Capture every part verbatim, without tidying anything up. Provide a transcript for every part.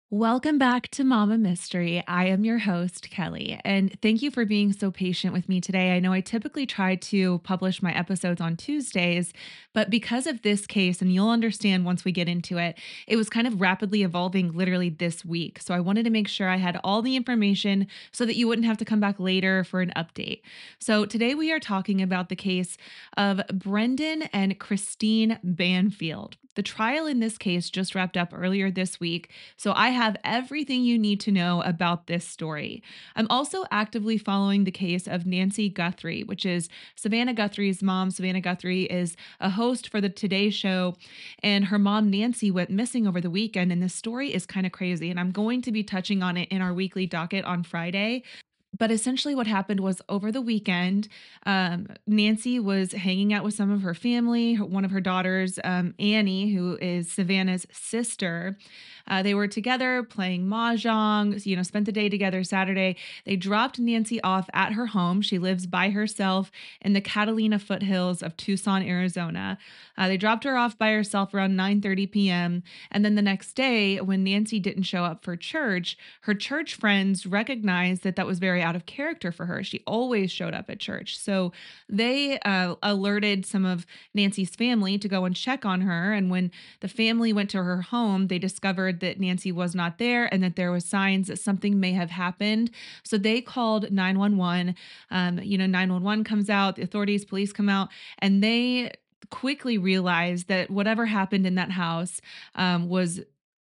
Welcome back to Mama Mystery. I am your host, Kelly, and thank you for being so patient with me today. I know I typically try to publish my episodes on Tuesdays, but because of this case, and you'll understand once we get into it, it was kind of rapidly evolving literally this week. So I wanted to make sure I had all the information so that you wouldn't have to come back later for an update. So today we are talking about the case of Brendan and Christine Banfield. The trial in this case just wrapped up earlier this week, so I have everything you need to know about this story. I'm also actively following the case of Nancy Guthrie, which is Savannah Guthrie's mom. Savannah Guthrie is a host for the Today Show, and her mom, Nancy, went missing over the weekend. And this story is kind of crazy. And I'm going to be touching on it in our weekly docket on Friday. But essentially, what happened was over the weekend, um, Nancy was hanging out with some of her family. her- One of her daughters, um, Annie, who is Savannah's sister, uh, they were together playing mahjong. You know, spent the day together Saturday. They dropped Nancy off at her home. She lives by herself in the Catalina foothills of Tucson, Arizona. Uh, they dropped her off by herself around nine thirty p m. And then the next day, when Nancy didn't show up for church, her church friends recognized that that was very out of character for her. She always showed up at church. So they uh, alerted some of Nancy's family to go and check on her. And when the family went to her home, they discovered that Nancy was not there and that there was signs that something may have happened. So they called nine one one. Um, you know, nine one one comes out, the authorities, police come out, and they quickly realized that whatever happened in that house um, was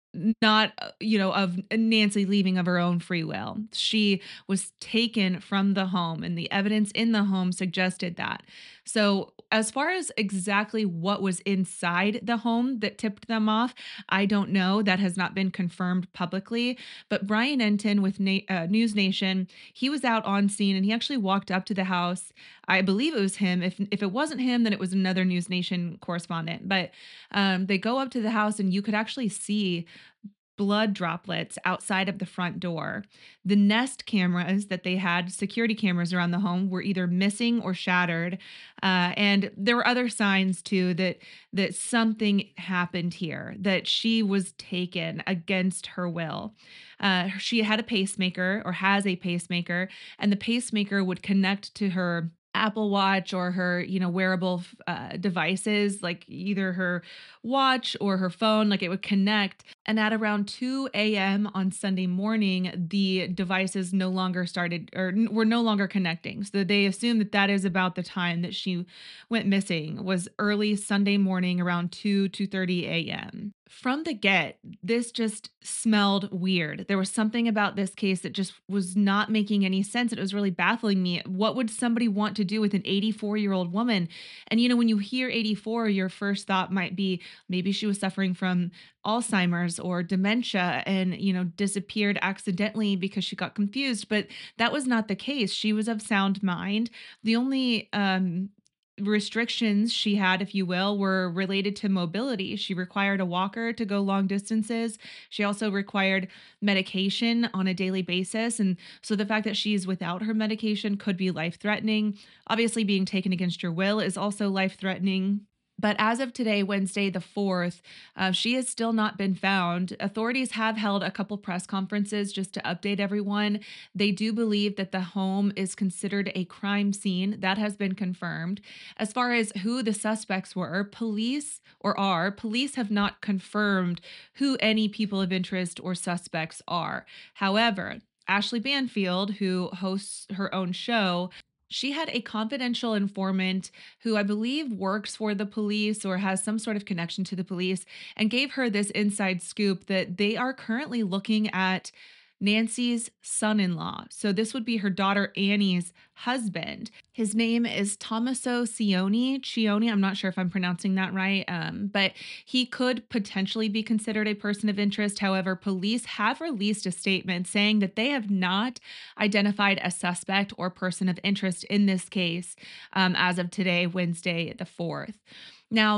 not, uh, you know, of Nancy leaving of her own free will. She was taken from the home, and the evidence in the home suggested that. So, as far as exactly what was inside the home that tipped them off, I don't know. That has not been confirmed publicly. But Brian Enton with Na- uh, News Nation, he was out on scene and he actually walked up to the house. I believe it was him. If if it wasn't him, then it was another News Nation correspondent. But um, they go up to the house, and you could actually see blood droplets outside of the front door. The Nest cameras that they had, security cameras around the home, were either missing or shattered. Uh, and there were other signs too that that something happened here, that she was taken against her will. Uh, she had a pacemaker or has a pacemaker, and the pacemaker would connect to her Apple Watch or her, you know, wearable uh, devices, like either her watch or her phone, like it would connect. And at around two a m on Sunday morning, the devices no longer started or n- were no longer connecting. So they assumed that that is about the time that she went missing, was early Sunday morning around two, two thirty a m. From the get, this just smelled weird. There was something about this case that just was not making any sense. It was really baffling me. What would somebody want to do with an eighty-four year old woman? And, you know, when you hear eighty-four, your first thought might be maybe she was suffering from Alzheimer's or dementia and, you know, disappeared accidentally because she got confused. But that was not the case. She was of sound mind. The only, um, restrictions she had, if you will, were related to mobility. She required a walker to go long distances. She also required medication on a daily basis. And so the fact that she's without her medication could be life threatening. Obviously, being taken against your will is also life threatening. But as of today, Wednesday the fourth, uh, she has still not been found. Authorities have held a couple press conferences just to update everyone. They do believe that the home is considered a crime scene. That has been confirmed. As far as who the suspects were, police or are, police have not confirmed who any people of interest or suspects are. However, Ashley Banfield, who hosts her own show, she had a confidential informant who I believe works for the police or has some sort of connection to the police and gave her this inside scoop that they are currently looking at Nancy's son in law. So this would be her daughter Annie's husband. His name is Tommaso Cioni. Cioni, I'm not sure if I'm pronouncing that right, um, but he could potentially be considered a person of interest. However, police have released a statement saying that they have not identified a suspect or person of interest in this case um, as of today, Wednesday, the fourth. Now,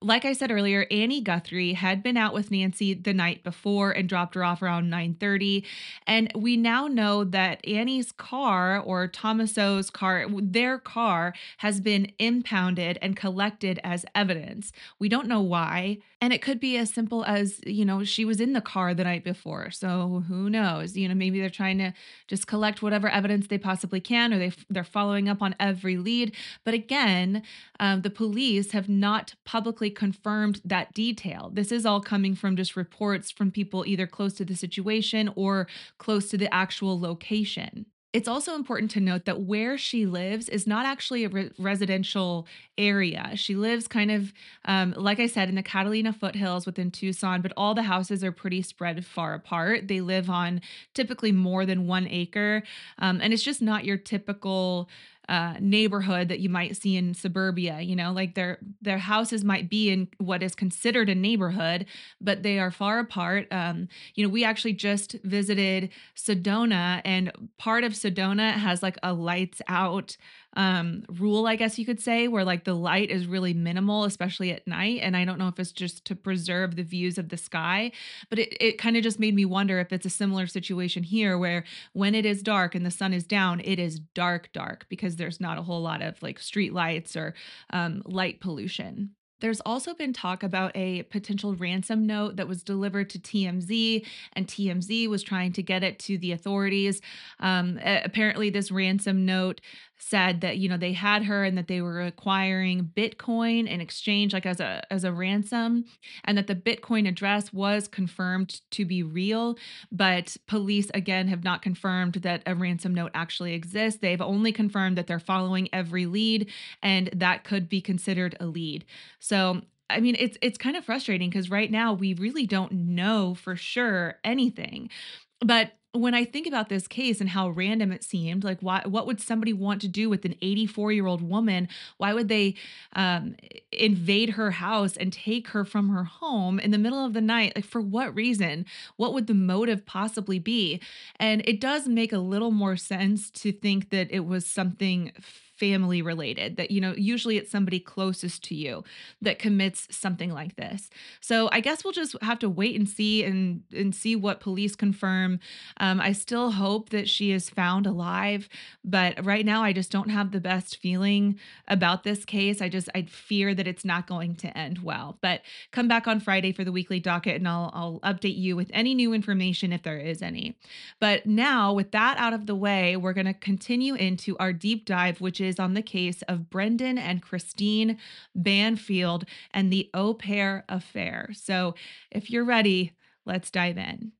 Like I said earlier, Annie Guthrie had been out with Nancy the night before and dropped her off around nine thirty. And we now know that Annie's car or Tomaso's car, their car has been impounded and collected as evidence. We don't know why. And it could be as simple as, you know, she was in the car the night before. So who knows? You know, maybe they're trying to just collect whatever evidence they possibly can, or they they're following up on every lead. But again, um, the police have not publicly confirmed that detail. This is all coming from just reports from people either close to the situation or close to the actual location. It's also important to note that where she lives is not actually a re- residential area. She lives kind of, um, like I said, in the Catalina foothills within Tucson, but all the houses are pretty spread far apart. They live on typically more than one acre. Um, and it's just not your typical uh, neighborhood that you might see in suburbia. You know, like their their houses might be in what is considered a neighborhood, but they are far apart. Um, you know, we actually just visited Sedona, and part of Sedona has like a lights out um rule, I guess you could say, where like the light is really minimal, especially at night. And I don't know if it's just to preserve the views of the sky, but it, it kind of just made me wonder if it's a similar situation here where when it is dark and the sun is down, it is dark, dark because there's not a whole lot of like street lights or um, light pollution. There's also been talk about a potential ransom note that was delivered to T M Z, and T M Z was trying to get it to the authorities. Um, a- apparently, this ransom note said that you know they had her and that they were acquiring Bitcoin in exchange, like as a as a ransom, and that the Bitcoin address was confirmed to be real. But police again have not confirmed that a ransom note actually exists. They've only confirmed that they're following every lead, and that could be considered a lead. So, I mean, it's it's kind of frustrating because right now we really don't know for sure anything. But when I think about this case and how random it seemed, like why what would somebody want to do with an eighty-four-year-old woman? Why would they um invade her house and take her from her home in the middle of the night? Like for what reason? What would the motive possibly be? And it does make a little more sense to think that it was something family related, that you know usually it's somebody closest to you that commits something like this. So I guess we'll just have to wait and see and and see what police confirm. um, I still hope that she is found alive, but right now I just don't have the best feeling about this case. I just I fear that it's not going to end well. But come back on Friday for the weekly docket and I'll I'll update you with any new information if there is any. But now with that out of the way, we're going to continue into our deep dive, which is on the case of Brendan and Christine Banfield and the Au Pair Affair. So if you're ready, let's dive in.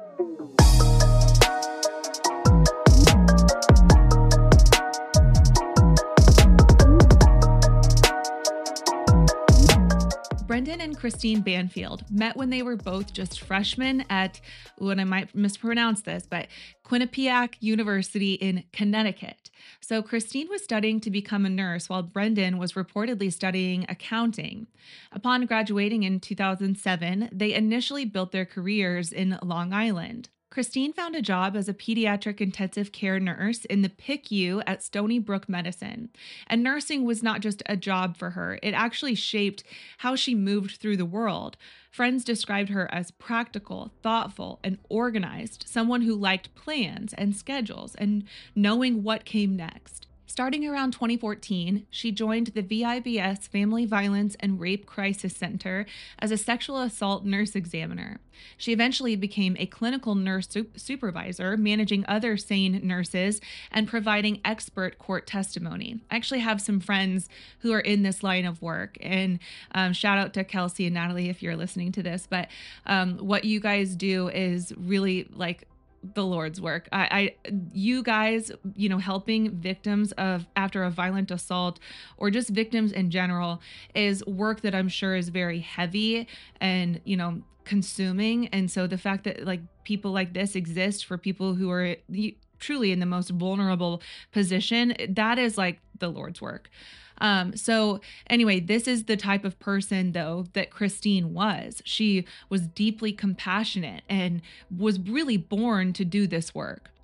Brendan and Christine Banfield met when they were both just freshmen at, when I might mispronounce this, but Quinnipiac University in Connecticut. So Christine was studying to become a nurse while Brendan was reportedly studying accounting. Upon graduating in two thousand seven, they initially built their careers in Long Island. Christine found a job as a pediatric intensive care nurse in the P I C U at Stony Brook Medicine. And nursing was not just a job for her, it actually shaped how she moved through the world. Friends described her as practical, thoughtful, and organized, someone who liked plans and schedules and knowing what came next. Starting around twenty fourteen, she joined the V I B S Family Violence and Rape Crisis Center as a sexual assault nurse examiner. She eventually became a clinical nurse su- supervisor, managing other SANE nurses and providing expert court testimony. I actually have some friends who are in this line of work, and um, shout out to Kelsey and Natalie if you're listening to this. But um, what you guys do is really like the Lord's work. I, I, you guys, you know, helping victims of after a violent assault or just victims in general is work that I'm sure is very heavy and, you know, consuming. And so the fact that like people like this exist for people who are the, truly in the most vulnerable position, that is like the Lord's work. Um, so anyway, this is the type of person though that Christine was. She was deeply compassionate and was really born to do this work.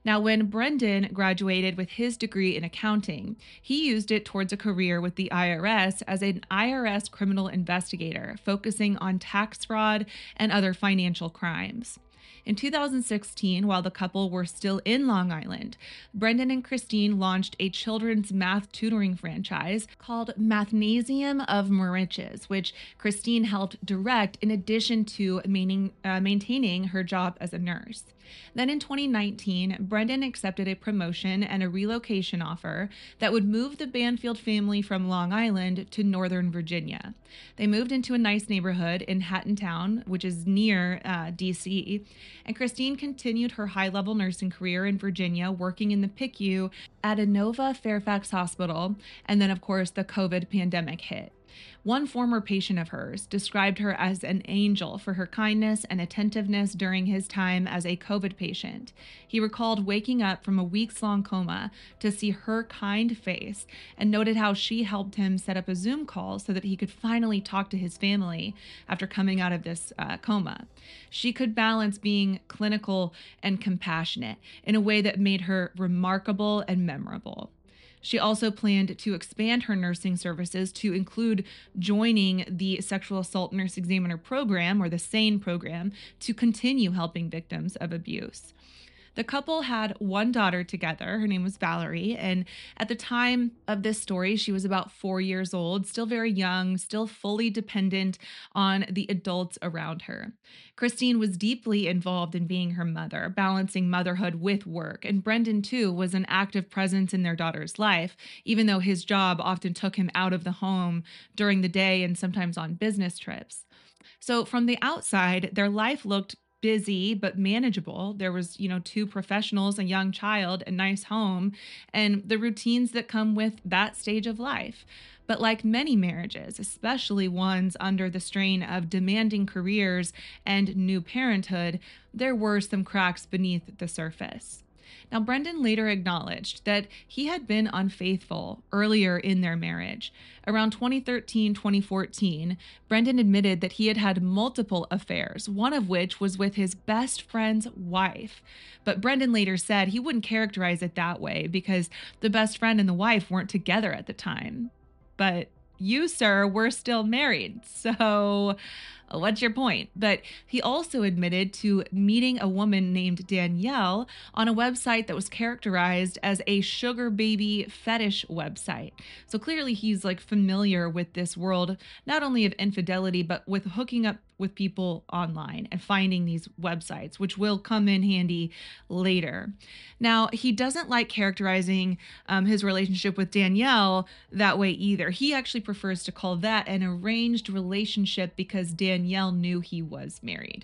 Now, when Brendan graduated with his degree in accounting, he used it towards a career with the I R S as an I R S criminal investigator, focusing on tax fraud and other financial crimes. In two thousand sixteen, while the couple were still in Long Island, Brendan and Christine launched a children's math tutoring franchise called Mathnasium of Moriches, which Christine helped direct in addition to maintaining, uh, maintaining her job as a nurse. Then in twenty nineteen, Brendan accepted a promotion and a relocation offer that would move the Banfield family from Long Island to Northern Virginia. They moved into a nice neighborhood in Hattontown, which is near uh, D C, and Christine continued her high level nursing career in Virginia, working in the P I C U at Inova Fairfax Hospital. And then, of course, the COVID pandemic hit. One former patient of hers described her as an angel for her kindness and attentiveness during his time as a COVID patient. He recalled waking up from a weeks long coma to see her kind face and noted how she helped him set up a Zoom call so that he could finally talk to his family after coming out of this uh, coma. She could balance being clinical and compassionate in a way that made her remarkable and memorable. She also planned to expand her nursing services to include joining the Sexual Assault Nurse Examiner program, or the SANE program, to continue helping victims of abuse. The couple had one daughter together. Her name was Valerie. And at the time of this story, she was about four years old, still very young, still fully dependent on the adults around her. Christine was deeply involved in being her mother, balancing motherhood with work. And Brendan, too, was an active presence in their daughter's life, even though his job often took him out of the home during the day and sometimes on business trips. So from the outside, their life looked busy but manageable. There was, you know, two professionals, a young child, a nice home, and the routines that come with that stage of life. But like many marriages, especially ones under the strain of demanding careers and new parenthood, there were some cracks beneath the surface. Now, Brendan later acknowledged that he had been unfaithful earlier in their marriage. Around twenty thirteen, twenty fourteen, Brendan admitted that he had had multiple affairs, one of which was with his best friend's wife. But Brendan later said he wouldn't characterize it that way because the best friend and the wife weren't together at the time. But you, sir, were still married. So what's your point? But he also admitted to meeting a woman named Danielle on a website that was characterized as a sugar baby fetish website. So clearly he's like familiar with this world, not only of infidelity, but with hooking up with people online and finding these websites, which will come in handy later. Now, he doesn't like characterizing um, his relationship with Danielle that way either. He actually prefers to call that an arranged relationship because Danielle knew he was married.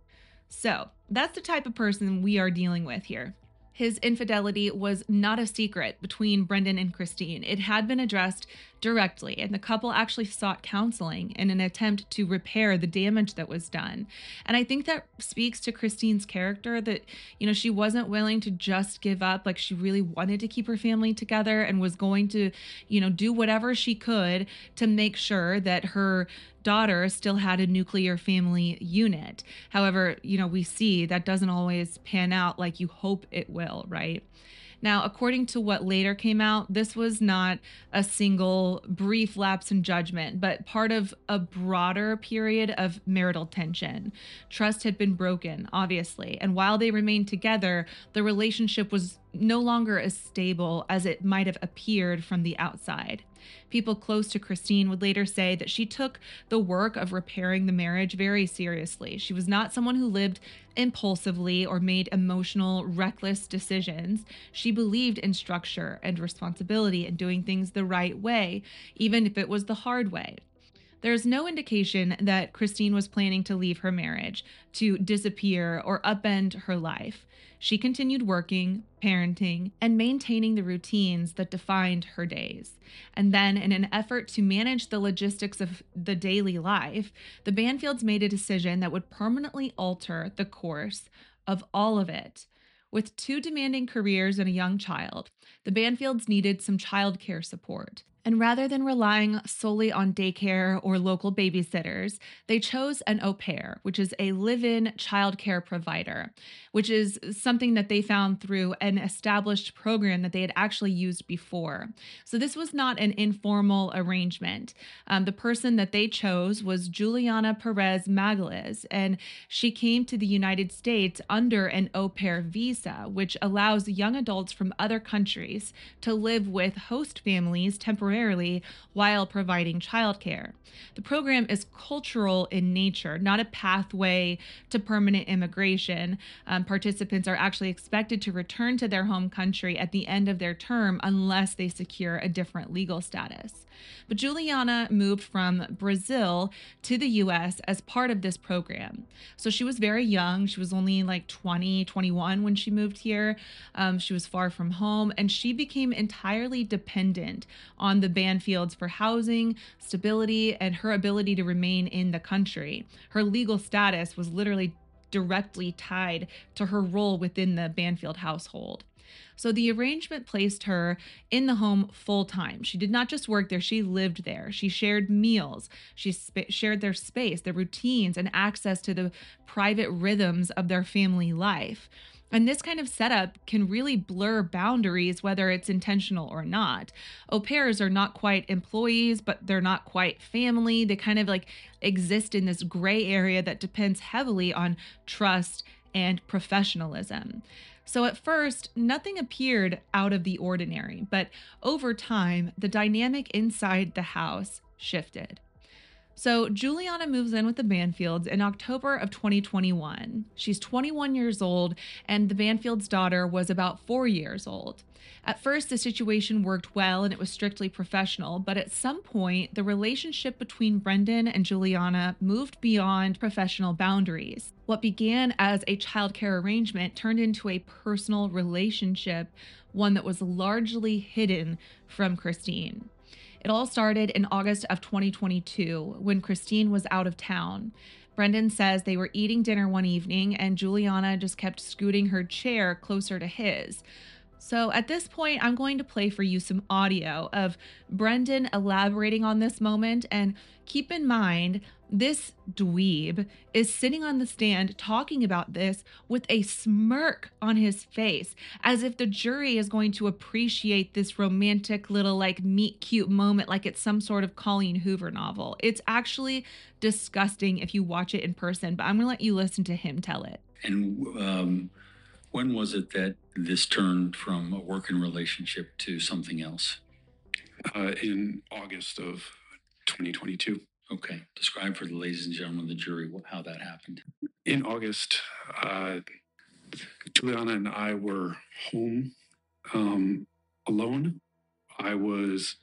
So that's the type of person we are dealing with here. His infidelity was not a secret between Brendan and Christine. It had been addressed directly, and the couple actually sought counseling in an attempt to repair the damage that was done. And I think that speaks to Christine's character that, you know, she wasn't willing to just give up. Like, she really wanted to keep her family together and was going to, you know, do whatever she could to make sure that her daughter still had a nuclear family unit. However, you know, we see that doesn't always pan out like you hope it will, right? Now, according to what later came out, this was not a single brief lapse in judgment, but part of a broader period of marital tension. Trust had been broken, obviously, and while they remained together, the relationship was no longer as stable as it might have appeared from the outside. People close to Christine would later say that she took the work of repairing the marriage very seriously. She was not someone who lived impulsively or made emotional, reckless decisions. She believed in structure and responsibility and doing things the right way, even if it was the hard way. There's no indication that Christine was planning to leave her marriage, to disappear, or upend her life. She continued working, parenting, and maintaining the routines that defined her days. And then, in an effort to manage the logistics of the daily life, the Banfields made a decision that would permanently alter the course of all of it. With two demanding careers and a young child, the Banfields needed some childcare support. And rather than relying solely on daycare or local babysitters, they chose an au pair, which is a live in childcare provider, which is something that they found through an established program that they had actually used before. So this was not an informal arrangement. Um, the person that they chose was Juliana Perez Magalhaes, and she came to the United States under an au pair visa, which allows young adults from other countries to live with host families temporarily while providing childcare. The program is cultural in nature, not a pathway to permanent immigration. Um, participants are actually expected to return to their home country at the end of their term unless they secure a different legal status. But Juliana moved from Brazil to the U S as part of this program. So she was very young. She was only like twenty, twenty-one when she moved here. Um, she was far from home, and she became entirely dependent on the Banfields for housing, stability, and her ability to remain in the country. Her legal status was literally directly tied to her role within the Banfield household. So the arrangement placed her in the home full time. She did not just work there, she lived there. She shared meals, she sp- shared their space, their routines, and access to the private rhythms of their family life. And this kind of setup can really blur boundaries, whether it's intentional or not. Au pairs are not quite employees, but they're not quite family. They kind of like exist in this gray area that depends heavily on trust and professionalism. So at first, nothing appeared out of the ordinary, but over time, the dynamic inside the house shifted. So, Juliana moves in with the Banfields in October of twenty twenty-one. She's twenty-one years old, and the Banfields' daughter was about four years old. At first, the situation worked well and it was strictly professional, but at some point, the relationship between Brendan and Juliana moved beyond professional boundaries. What began as a childcare arrangement turned into a personal relationship, one that was largely hidden from Christine. It all started in August of twenty twenty-two when Christine was out of town. Brendan says they were eating dinner one evening and Juliana just kept scooting her chair closer to his. So at this point, I'm going to play for you some audio of Brendan elaborating on this moment. And keep in mind, this dweeb is sitting on the stand talking about this with a smirk on his face, as if the jury is going to appreciate this romantic little like meet cute moment like it's some sort of Colleen Hoover novel. It's actually disgusting if you watch it in person, but I'm going to let you listen to him tell it. And um, when was it that this turned from a working relationship to something else? Uh, in August of twenty twenty-two. Okay. Describe for the ladies and gentlemen of the jury what, how that happened. In August, uh, Juliana and I were home um, alone. I was,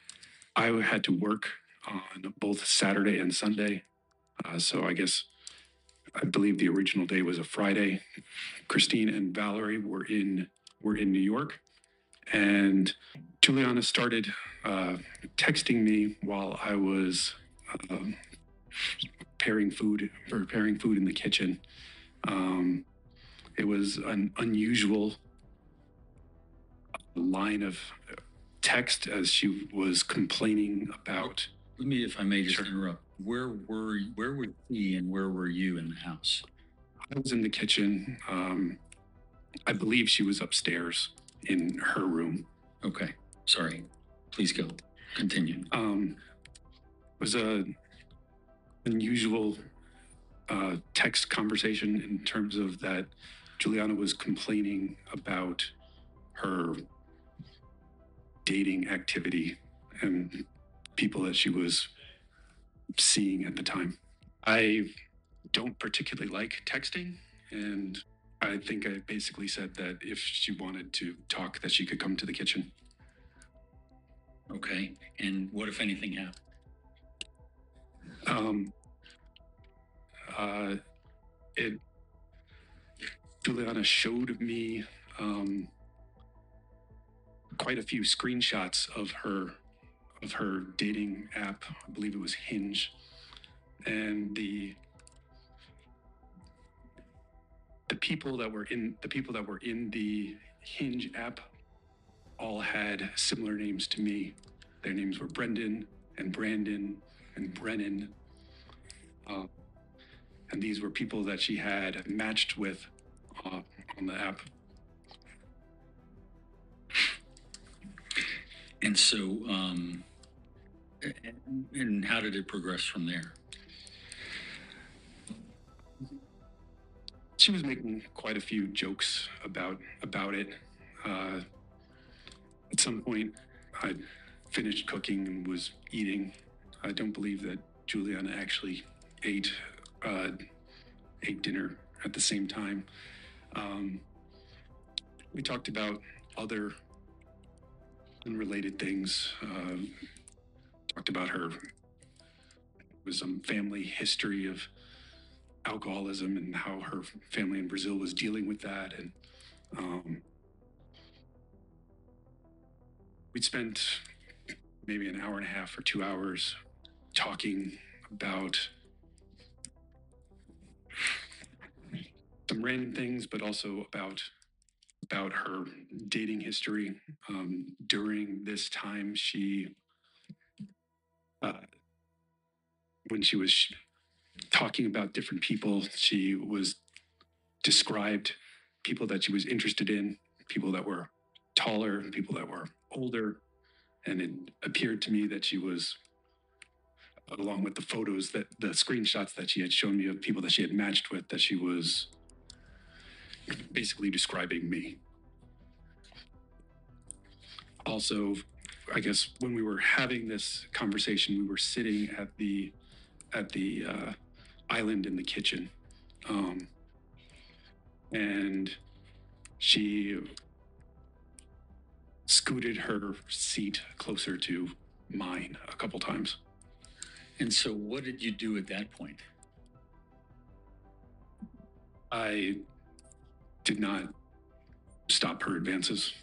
I had to work on both Saturday and Sunday. Uh, so I guess, I believe the original day was a Friday. Christine and Valerie were in, were in New York. And Juliana started uh, texting me while I was um, preparing food, preparing food in the kitchen. Um, it was an unusual line of text as she was complaining about. Let me, if I may, just interrupt. Where were where were he and where were you in the house? I was in the kitchen. Um, I believe she was upstairs in her room. Okay, sorry. Please go. Continue. Um, it was a unusual uh, text conversation in terms of that Juliana was complaining about her dating activity and people that she was seeing at the time. I don't particularly like texting, and I think I basically said that if she wanted to talk, that she could come to the kitchen. Okay, and what if anything happened? Um, uh, it, Juliana showed me um, quite a few screenshots of her of her dating app. I believe it was Hinge, and the the people that were in the people that were in the Hinge app all had similar names to me. Their names were Brendan and Brandon and Brennan. Uh, and these were people that she had matched with uh, on the app. And so, um, and how did it progress from there? She was making quite a few jokes about about it. Uh, at some point, I finished cooking and was eating. I don't believe that Juliana actually ate uh, ate dinner at the same time. Um, we talked about other unrelated things. Uh, talked about her was some family history of alcoholism and how her family in Brazil was dealing with that. And um, we'd spent maybe an hour and a half or two hours talking about some random things, but also about about her dating history. Um, during this time, she, uh, when she was sh- talking about different people, she was described people that she was interested in, people that were taller, people that were older. And it appeared to me that she was, along with the photos that the screenshots that she had shown me of people that she had matched with, that she was basically describing me. Also, I guess when we were having this conversation, we were sitting at the at the uh, island in the kitchen, um, and she scooted her seat closer to mine a couple times. And so, what did you do at that point? I did not stop her advances.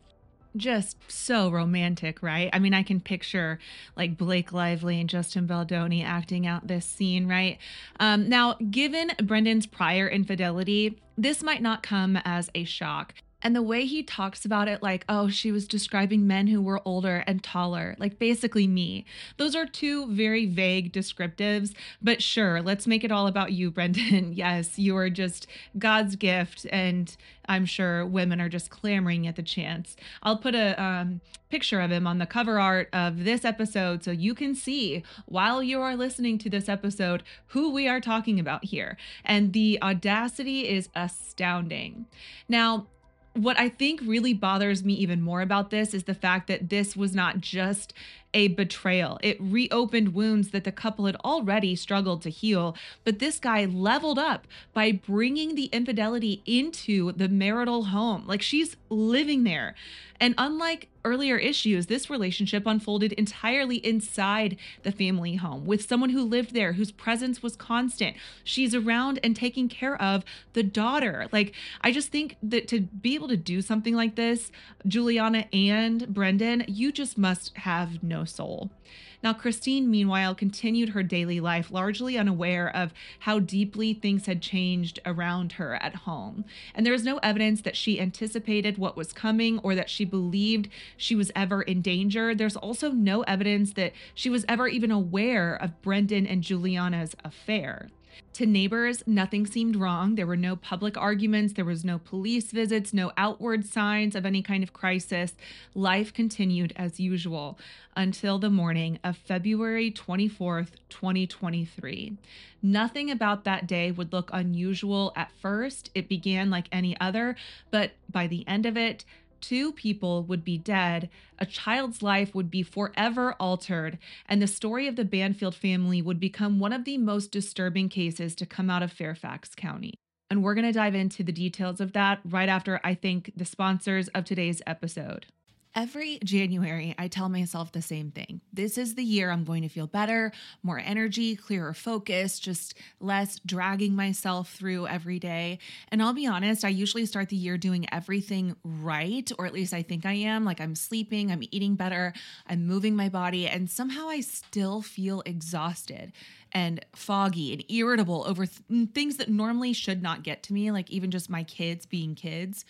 Just so romantic, right? I mean, I can picture like Blake Lively and Justin Baldoni acting out this scene, right? Um, now, given Brendan's prior infidelity, this might not come as a shock. And the way he talks about it, like, oh, she was describing men who were older and taller, like basically me. Those are two very vague descriptives, but sure, let's make it all about you, Brendan. Yes, you are just God's gift, and I'm sure women are just clamoring at the chance. I'll put a um, picture of him on the cover art of this episode so you can see while you are listening to this episode who we are talking about here. And the audacity is astounding. Now, what I think really bothers me even more about this is the fact that this was not just a betrayal. It reopened wounds that the couple had already struggled to heal. But this guy leveled up by bringing the infidelity into the marital home. Like, she's living there. And unlike earlier issues, this relationship unfolded entirely inside the family home with someone who lived there, whose presence was constant. She's around and taking care of the daughter. Like, I just think that to be able to do something like this, Juliana and Brendan, you just must have no soul. Now, Christine, meanwhile, continued her daily life largely unaware of how deeply things had changed around her at home. And there is no evidence that she anticipated what was coming or that she believed she was ever in danger. There's also no evidence that she was ever even aware of Brendan and Juliana's affair. To neighbors, nothing seemed wrong. There were no public arguments. There was no police visits, no outward signs of any kind of crisis. Life continued as usual until the morning of February twenty-fourth, twenty twenty-three. Nothing about that day would look unusual at first. It began like any other, but by the end of it, two people would be dead, a child's life would be forever altered, and the story of the Banfield family would become one of the most disturbing cases to come out of Fairfax County. And we're going to dive into the details of that right after I thank the sponsors of today's episode. Every January, I tell myself the same thing. This is the year I'm going to feel better, more energy, clearer focus, just less dragging myself through every day. And I'll be honest, I usually start the year doing everything right, or at least I think I am. Like, I'm sleeping, I'm eating better, I'm moving my body, and somehow I still feel exhausted and foggy and irritable over th- things that normally should not get to me, like even just my kids being kids.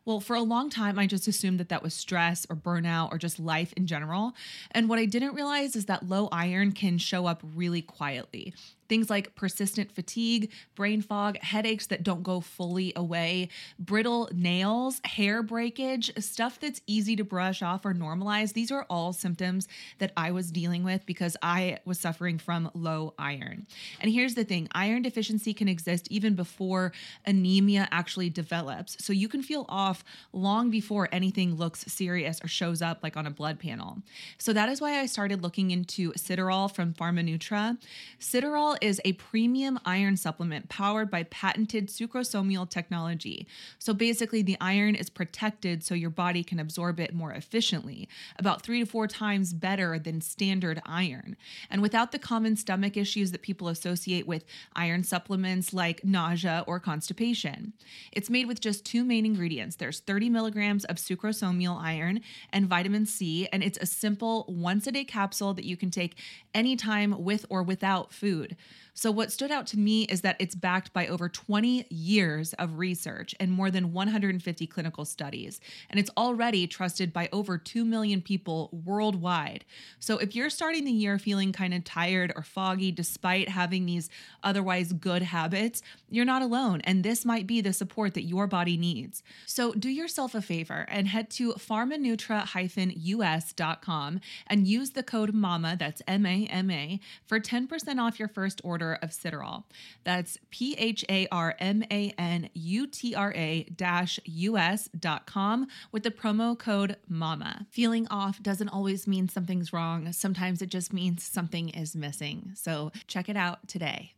Well, for a long time, I just assumed that that was stress or burnout or just life in general. And what I didn't realize is that low iron can show up really quietly. Things like persistent fatigue, brain fog, headaches that don't go fully away, brittle nails, hair breakage, stuff that's easy to brush off or normalize. These are all symptoms that I was dealing with because I was suffering from low iron. And here's the thing, iron deficiency can exist even before anemia actually develops. So you can feel off long before anything looks serious or shows up like on a blood panel. So that is why I started looking into Citterol from PharmaNutra. Citterol is a premium iron supplement powered by patented sucrosomial technology. So basically, the iron is protected so your body can absorb it more efficiently, about three to four times better than standard iron. And without the common stomach issues that people associate with iron supplements like nausea or constipation. It's made with just two main ingredients. There's thirty milligrams of sucrosomial iron and vitamin C, and it's a simple once-a-day capsule that you can take anytime with or without food. So what stood out to me is that it's backed by over twenty years of research and more than one hundred fifty clinical studies. And it's already trusted by over two million people worldwide. So if you're starting the year feeling kind of tired or foggy despite having these otherwise good habits, you're not alone. And this might be the support that your body needs. So do yourself a favor and head to pharmanutra dash U S dot com and use the code MAMA, that's M A M A, for ten percent off your first order of Citterol. That's P H A R M A N U T R A dash U S dot com with the promo code MAMA. Feeling off doesn't always mean something's wrong. Sometimes it just means something is missing. So check it out today.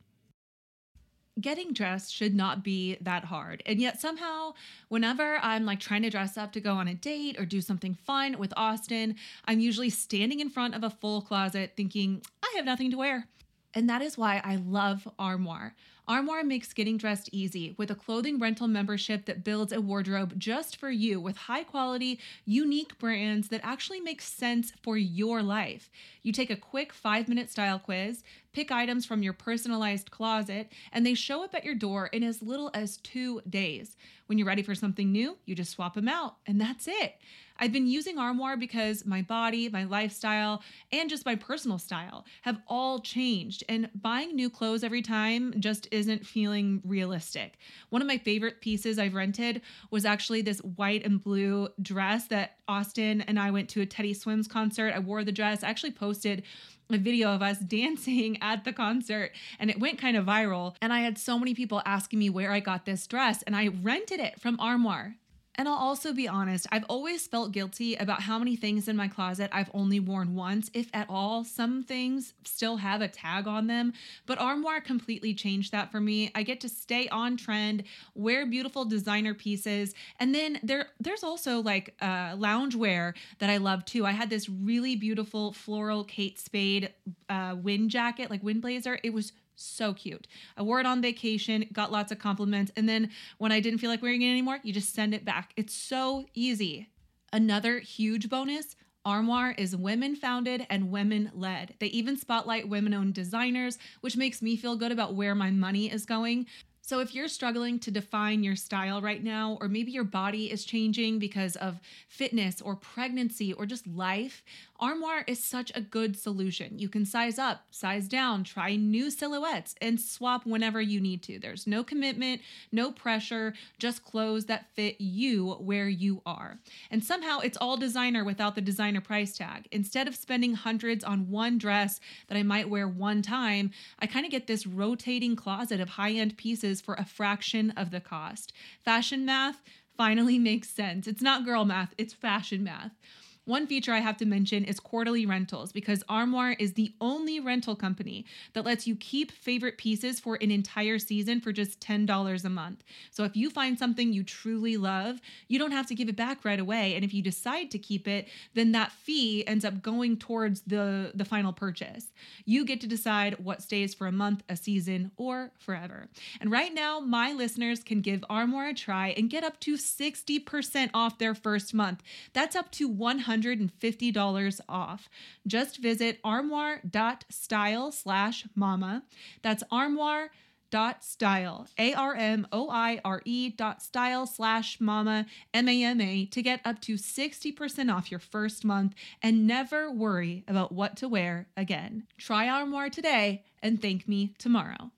Getting dressed should not be that hard. And yet somehow, whenever I'm like trying to dress up to go on a date or do something fun with Austin, I'm usually standing in front of a full closet thinking, I have nothing to wear. And that is why I love Armoire. Armoire makes getting dressed easy with a clothing rental membership that builds a wardrobe just for you with high quality, unique brands that actually make sense for your life. You take a quick five minute style quiz, pick items from your personalized closet, and they show up at your door in as little as two days. When you're ready for something new, you just swap them out, and that's it. I've been using Armoire because my body, my lifestyle, and just my personal style have all changed, and buying new clothes every time just isn't feeling realistic. One of my favorite pieces I've rented was actually this white and blue dress that Austin and I went to a Teddy Swims concert. I wore the dress. I actually posted a video of us dancing at the concert and it went kind of viral. And I had so many people asking me where I got this dress, and I rented it from Armoire. And I'll also be honest, I've always felt guilty about how many things in my closet I've only worn once, if at all. Some things still have a tag on them, but Armoire completely changed that for me. I get to stay on trend, wear beautiful designer pieces, and then there there's also like uh, loungewear that I love too. I had this really beautiful floral Kate Spade uh, wind jacket, like wind blazer. It was so cute. I wore it on vacation, got lots of compliments. And then when I didn't feel like wearing it anymore, you just send it back. It's so easy. Another huge bonus, Armoire is women founded and women led. They even spotlight women owned designers, which makes me feel good about where my money is going. So if you're struggling to define your style right now, or maybe your body is changing because of fitness or pregnancy or just life, Armoire is such a good solution. You can size up, size down, try new silhouettes, and swap whenever you need to. There's no commitment, no pressure, just clothes that fit you where you are. And somehow it's all designer without the designer price tag. Instead of spending hundreds on one dress that I might wear one time, I kind of get this rotating closet of high-end pieces for a fraction of the cost. Fashion math finally makes sense. It's not girl math, it's fashion math. One feature I have to mention is quarterly rentals, because Armoire is the only rental company that lets you keep favorite pieces for an entire season for just ten dollars a month. So if you find something you truly love, you don't have to give it back right away. And if you decide to keep it, then that fee ends up going towards the, the final purchase. You get to decide what stays for a month, a season, or forever. And right now, my listeners can give Armoire a try and get up to sixty percent off their first month. That's up to one hundred fifty dollars off. Just visit armoire dot style slash mama. That's armoire dot style, A R M O I R E dot style slash mama, M A M A, to get up to sixty percent off your first month and never worry about what to wear again. Try Armoire today and thank me tomorrow.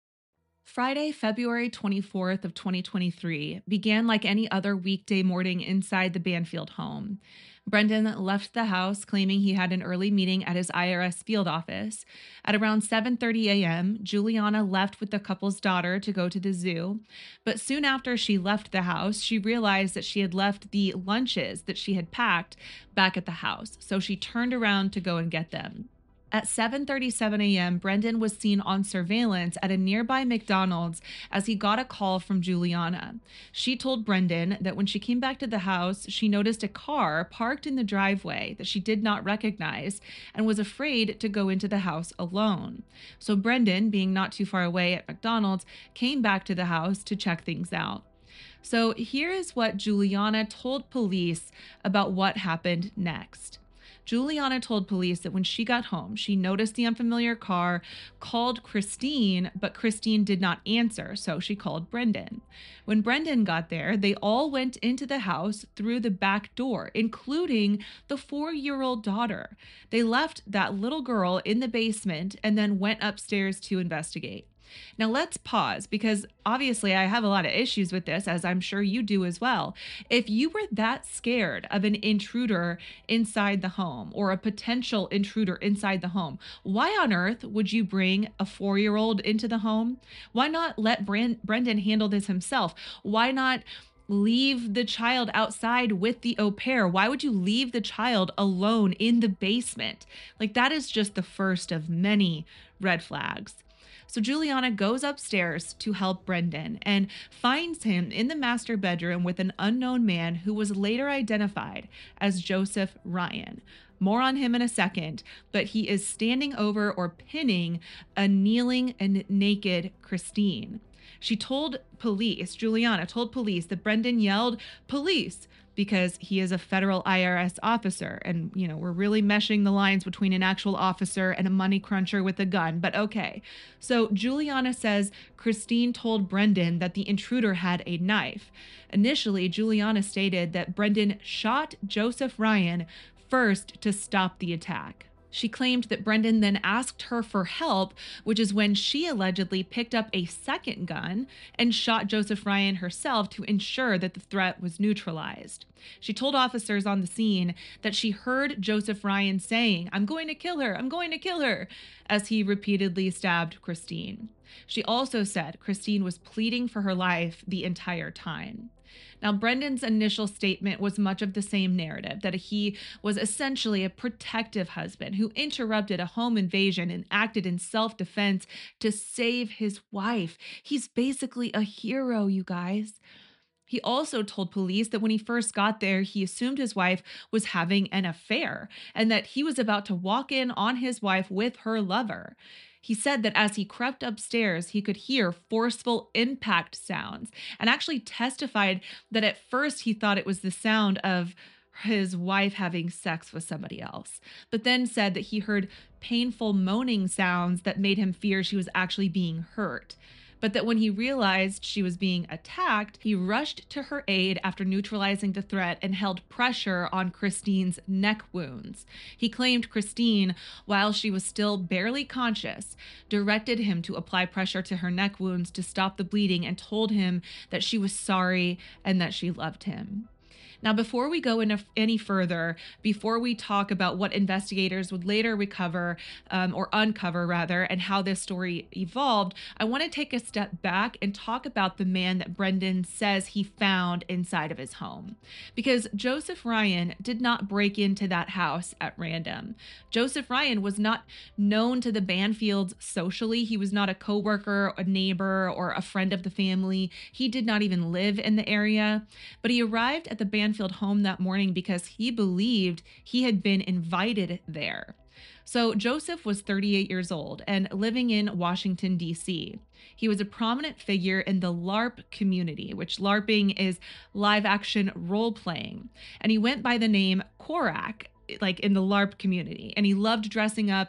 Friday, February twenty-fourth of twenty twenty-three began like any other weekday morning inside the Banfield home. Brendan left the house claiming he had an early meeting at his I R S field office. At around seven thirty a.m., Juliana left with the couple's daughter to go to the zoo. But soon after she left the house, she realized that she had left the lunches that she had packed back at the house. So she turned around to go and get them. At seven thirty-seven a.m., Brendan was seen on surveillance at a nearby McDonald's as he got a call from Juliana. She told Brendan that when she came back to the house, she noticed a car parked in the driveway that she did not recognize and was afraid to go into the house alone. So Brendan, being not too far away at McDonald's, came back to the house to check things out. So here is what Juliana told police about what happened next. Juliana told police that when she got home, she noticed the unfamiliar car, called Christine, but Christine did not answer, so she called Brendan. When Brendan got there, they all went into the house through the back door, including the four-year-old daughter. They left that little girl in the basement and then went upstairs to investigate. Now let's pause because obviously I have a lot of issues with this, as I'm sure you do as well. If you were that scared of an intruder inside the home or a potential intruder inside the home, why on earth would you bring a four-year-old into the home? Why not let Brand- Brendan handle this himself? Why not leave the child outside with the au pair? Why would you leave the child alone in the basement? Like, that is just the first of many red flags. So Juliana goes upstairs to help Brendan and finds him in the master bedroom with an unknown man who was later identified as Joseph Ryan. More on him in a second, but he is standing over or pinning a kneeling and naked Christine. She told police, Juliana told police that Brendan yelled, "Police," because he is a federal I R S officer. And, you know, we're really meshing the lines between an actual officer and a money cruncher with a gun, but okay. So Juliana says Christine told Brendan that the intruder had a knife. Initially, Juliana stated that Brendan shot Joseph Ryan first to stop the attack. She claimed that Brendan then asked her for help, which is when she allegedly picked up a second gun and shot Joseph Ryan herself to ensure that the threat was neutralized. She told officers on the scene that she heard Joseph Ryan saying, "I'm going to kill her, I'm going to kill her," as he repeatedly stabbed Christine. She also said Christine was pleading for her life the entire time. Now, Brendan's initial statement was much of the same narrative, that he was essentially a protective husband who interrupted a home invasion and acted in self-defense to save his wife. He's basically a hero, you guys. He also told police that when he first got there, he assumed his wife was having an affair and that he was about to walk in on his wife with her lover. He said that as he crept upstairs, he could hear forceful impact sounds and actually testified that at first he thought it was the sound of his wife having sex with somebody else, but then said that he heard painful moaning sounds that made him fear she was actually being hurt. But that when he realized she was being attacked, he rushed to her aid after neutralizing the threat and held pressure on Christine's neck wounds. He claimed Christine, while she was still barely conscious, directed him to apply pressure to her neck wounds to stop the bleeding and told him that she was sorry and that she loved him. Now, before we go in any further, before we talk about what investigators would later recover um, or uncover rather, and how this story evolved, I want to take a step back and talk about the man that Brendan says he found inside of his home. Because Joseph Ryan did not break into that house at random. Joseph Ryan was not known to the Banfields socially. He was not a coworker, a neighbor, or a friend of the family. He did not even live in the area, but he arrived at the Banfield home that morning because he believed he had been invited there. So Joseph was thirty-eight years old and living in Washington, D C. He was a prominent figure in the LARP community, which LARPing is live action role playing. And he went by the name Korak, like in the LARP community. And he loved dressing up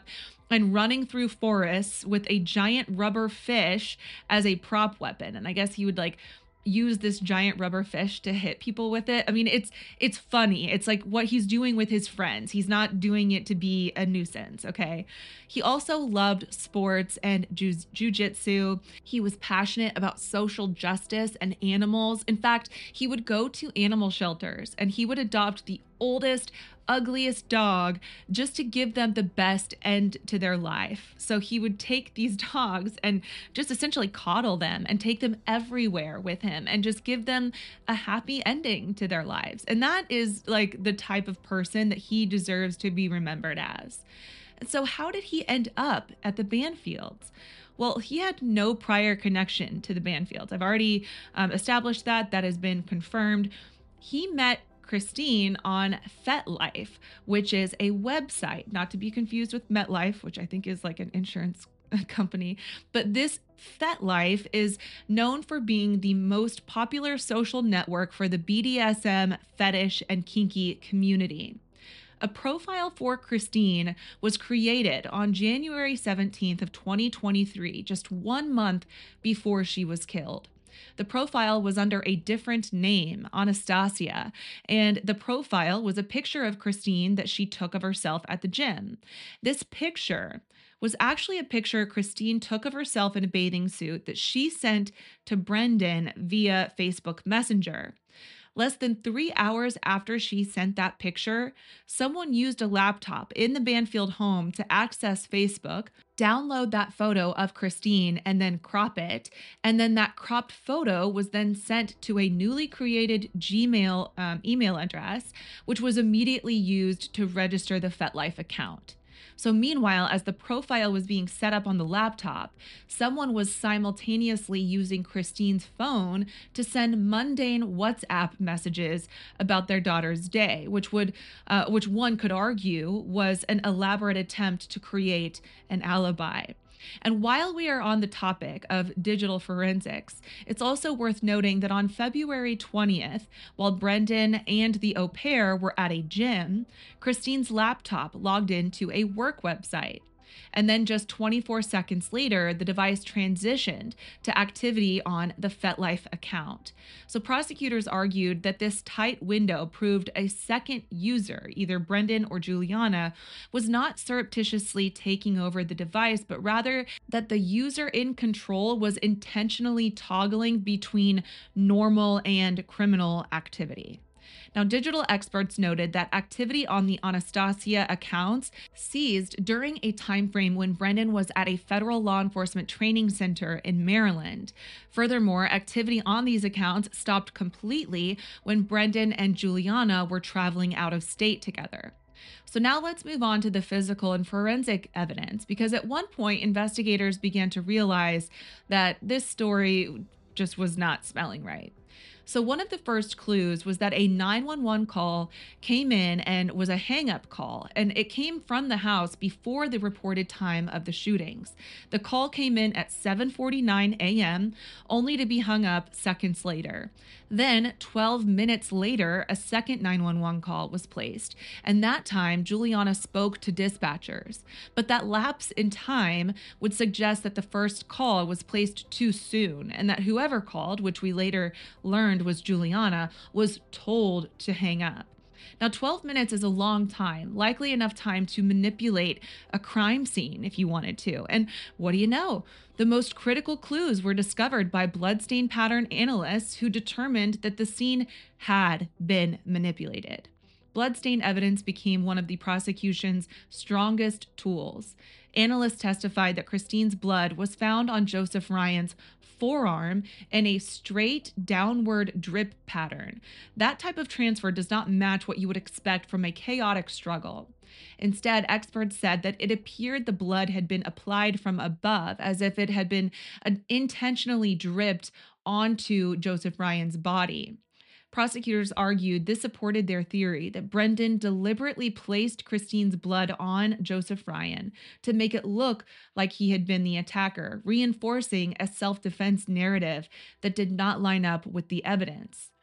and running through forests with a giant rubber fish as a prop weapon. And I guess he would like use this giant rubber fish to hit people with it. I mean, it's it's funny. It's like what he's doing with his friends. He's not doing it to be a nuisance, okay? He also loved sports and jiu- jujitsu. He was passionate about social justice and animals. In fact, he would go to animal shelters and he would adopt the oldest, ugliest dog just to give them the best end to their life. So he would take these dogs and just essentially coddle them and take them everywhere with him and just give them a happy ending to their lives. And that is like the type of person that he deserves to be remembered as. And so, how did he end up at the Banfields? Well, he had no prior connection to the Banfields. I've already um, established that. That has been confirmed. He met Christine on FetLife, which is a website, not to be confused with MetLife, which I think is like an insurance company. But this FetLife is known for being the most popular social network for the B D S M, fetish, and kinky community. A profile for Christine was created on January seventeenth of twenty twenty-three, just one month before she was killed. The profile was under a different name, Anastasia, and the profile was a picture of Christine that she took of herself at the gym. This picture was actually a picture Christine took of herself in a bathing suit that she sent to Brendan via Facebook Messenger. Less than three hours after she sent that picture, someone used a laptop in the Banfield home to access Facebook, download that photo of Christine, and then crop it. And then that cropped photo was then sent to a newly created Gmail um, email address, which was immediately used to register the FetLife account. So meanwhile, as the profile was being set up on the laptop, someone was simultaneously using Christine's phone to send mundane WhatsApp messages about their daughter's day, which would, uh, which one could argue was an elaborate attempt to create an alibi. And while we are on the topic of digital forensics, it's also worth noting that on February twentieth, while Brendan and the au pair were at a gym, Christine's laptop logged into a work website. And then just twenty-four seconds later, the device transitioned to activity on the FetLife account. So prosecutors argued that this tight window proved a second user, either Brendan or Juliana, was not surreptitiously taking over the device, but rather that the user in control was intentionally toggling between normal and criminal activity. Now, digital experts noted that activity on the Anastasia accounts ceased during a time frame when Brendan was at a federal law enforcement training center in Maryland. Furthermore, activity on these accounts stopped completely when Brendan and Juliana were traveling out of state together. So now let's move on to the physical and forensic evidence, because at one point investigators began to realize that this story just was not smelling right. So one of the first clues was that a nine one one call came in and was a hang-up call, and it came from the house before the reported time of the shootings. The call came in at seven forty-nine a.m., only to be hung up seconds later. Then, twelve minutes later, a second nine one one call was placed, and that time Juliana spoke to dispatchers. But that lapse in time would suggest that the first call was placed too soon, and that whoever called, which we later learned was Juliana, was told to hang up. Now, twelve minutes is a long time, likely enough time to manipulate a crime scene if you wanted to. And what do you know? The most critical clues were discovered by bloodstain pattern analysts who determined that the scene had been manipulated. Bloodstain evidence became one of the prosecution's strongest tools. Analysts testified that Christine's blood was found on Joseph Ryan's forearm in a straight downward drip pattern. That type of transfer does not match what you would expect from a chaotic struggle. Instead, experts said that it appeared the blood had been applied from above, as if it had been uh, intentionally dripped onto Joseph Ryan's body. Prosecutors argued this supported their theory that Brendan deliberately placed Christine's blood on Joseph Ryan to make it look like he had been the attacker, reinforcing a self-defense narrative that did not line up with the evidence.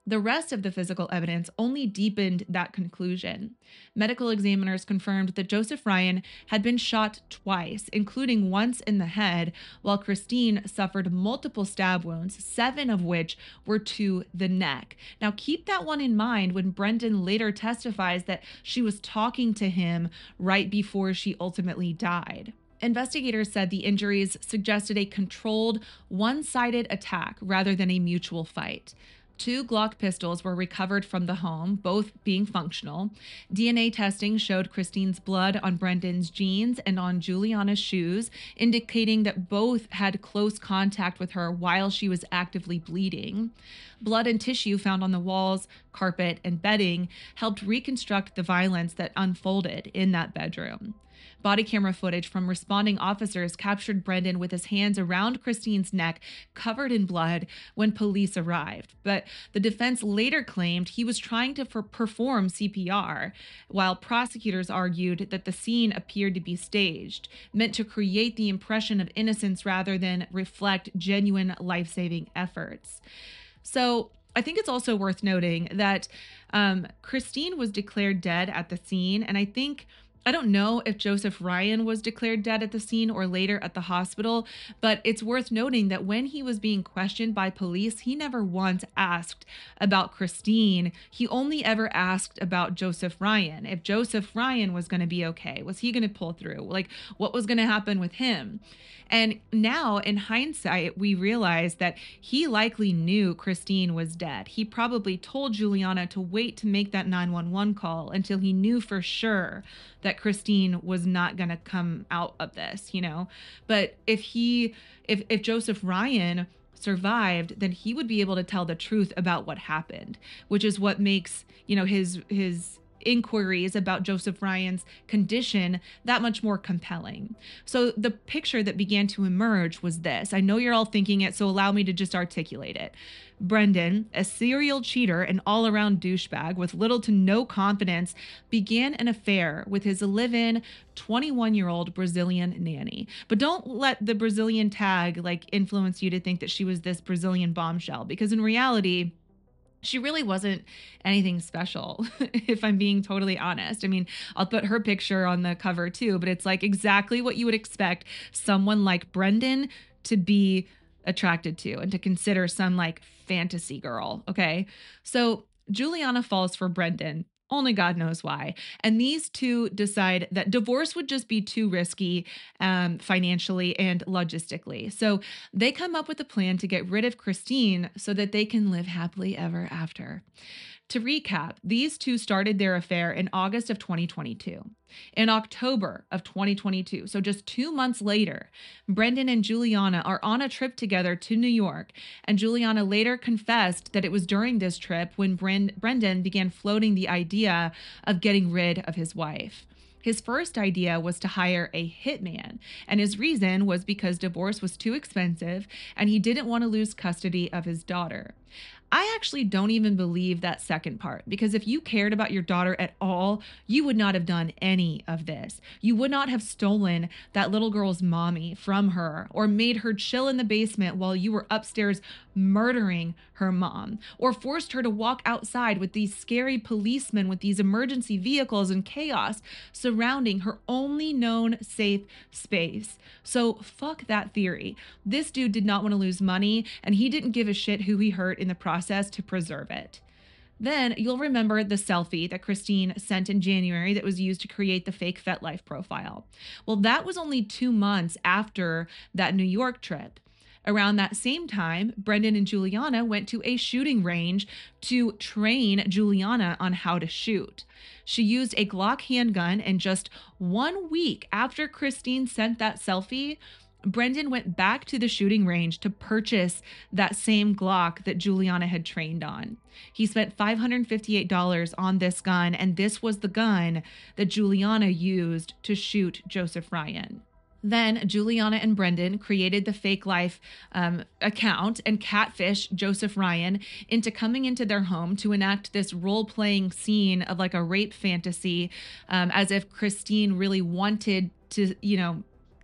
The rest of the physical evidence only deepened that conclusion. Medical examiners confirmed that Joseph Ryan had been shot twice, including once in the head, while Christine suffered multiple stab wounds, seven of which were to the neck. Now, keep that one in mind when Brendan later testifies that she was talking to him right before she ultimately died. Investigators said the injuries suggested a controlled, one sided attack rather than a mutual fight. Two Glock pistols were recovered from the home, both being functional. D N A testing showed Christine's blood on Brendan's jeans and on Juliana's shoes, indicating that both had close contact with her while she was actively bleeding. Blood and tissue found on the walls, carpet, and bedding helped reconstruct the violence that unfolded in that bedroom. Body camera footage from responding officers captured Brendan with his hands around Christine's neck, covered in blood, when police arrived. But the defense later claimed he was trying to for- perform C P R, while prosecutors argued that the scene appeared to be staged, meant to create the impression of innocence rather than reflect genuine life-saving efforts. So I think it's also worth noting that um, Christine was declared dead at the scene, and I think I don't know if Joseph Ryan was declared dead at the scene or later at the hospital, but it's worth noting that when he was being questioned by police, he never once asked about Christine. He only ever asked about Joseph Ryan. If Joseph Ryan was going to be okay, was he going to pull through? Like, what was going to happen with him? And now, in hindsight, we realize that he likely knew Christine was dead. He probably told Juliana to wait to make that nine one one call until he knew for sure that Christine was not going to come out of this, you know? But if he, if, if Joseph Ryan survived, then he would be able to tell the truth about what happened, which is what makes, you know, his, his, inquiries about Joseph Ryan's condition that much more compelling. So the picture that began to emerge was this. I know you're all thinking it, so allow me to just articulate it. Brendan, a serial cheater and all-around douchebag with little to no confidence, began an affair with his live-in twenty-one-year-old Brazilian nanny. But don't let the Brazilian tag like influence you to think that she was this Brazilian bombshell, because in reality, she really wasn't anything special, if I'm being totally honest. I mean, I'll put her picture on the cover too, but it's like exactly what you would expect someone like Brendan to be attracted to and to consider some like fantasy girl. Okay. So Juliana falls for Brendan. Only God knows why. And these two decide that divorce would just be too risky um, financially and logistically. So they come up with a plan to get rid of Christine so that they can live happily ever after. To recap, these two started their affair in August of twenty twenty-two. In October of twenty twenty-two, so just two months later, Brendan and Juliana are on a trip together to New York, and Juliana later confessed that it was during this trip when Brend- Brendan began floating the idea of getting rid of his wife. His first idea was to hire a hitman, and his reason was because divorce was too expensive and he didn't want to lose custody of his daughter. I actually don't even believe that second part, because if you cared about your daughter at all, you would not have done any of this. You would not have stolen that little girl's mommy from her or made her chill in the basement while you were upstairs murdering her mom, or forced her to walk outside with these scary policemen with these emergency vehicles and chaos surrounding her only known safe space. So fuck that theory. This dude did not want to lose money, and he didn't give a shit who he hurt in the process to preserve it. Then you'll remember the selfie that Christine sent in January that was used to create the fake FetLife profile. Well, that was only two months after that New York trip. Around that same time, Brendan and Juliana went to a shooting range to train Juliana on how to shoot. She used a Glock handgun, and just one week after Christine sent that selfie, Brendan went back to the shooting range to purchase that same Glock that Juliana had trained on. He spent five hundred fifty-eight dollars on this gun, and this was the gun that Juliana used to shoot Joseph Ryan. Then Juliana and Brendan created the Fake Life um, account and catfished Joseph Ryan into coming into their home to enact this role-playing scene of like a rape fantasy, um, as if Christine really wanted to, you know,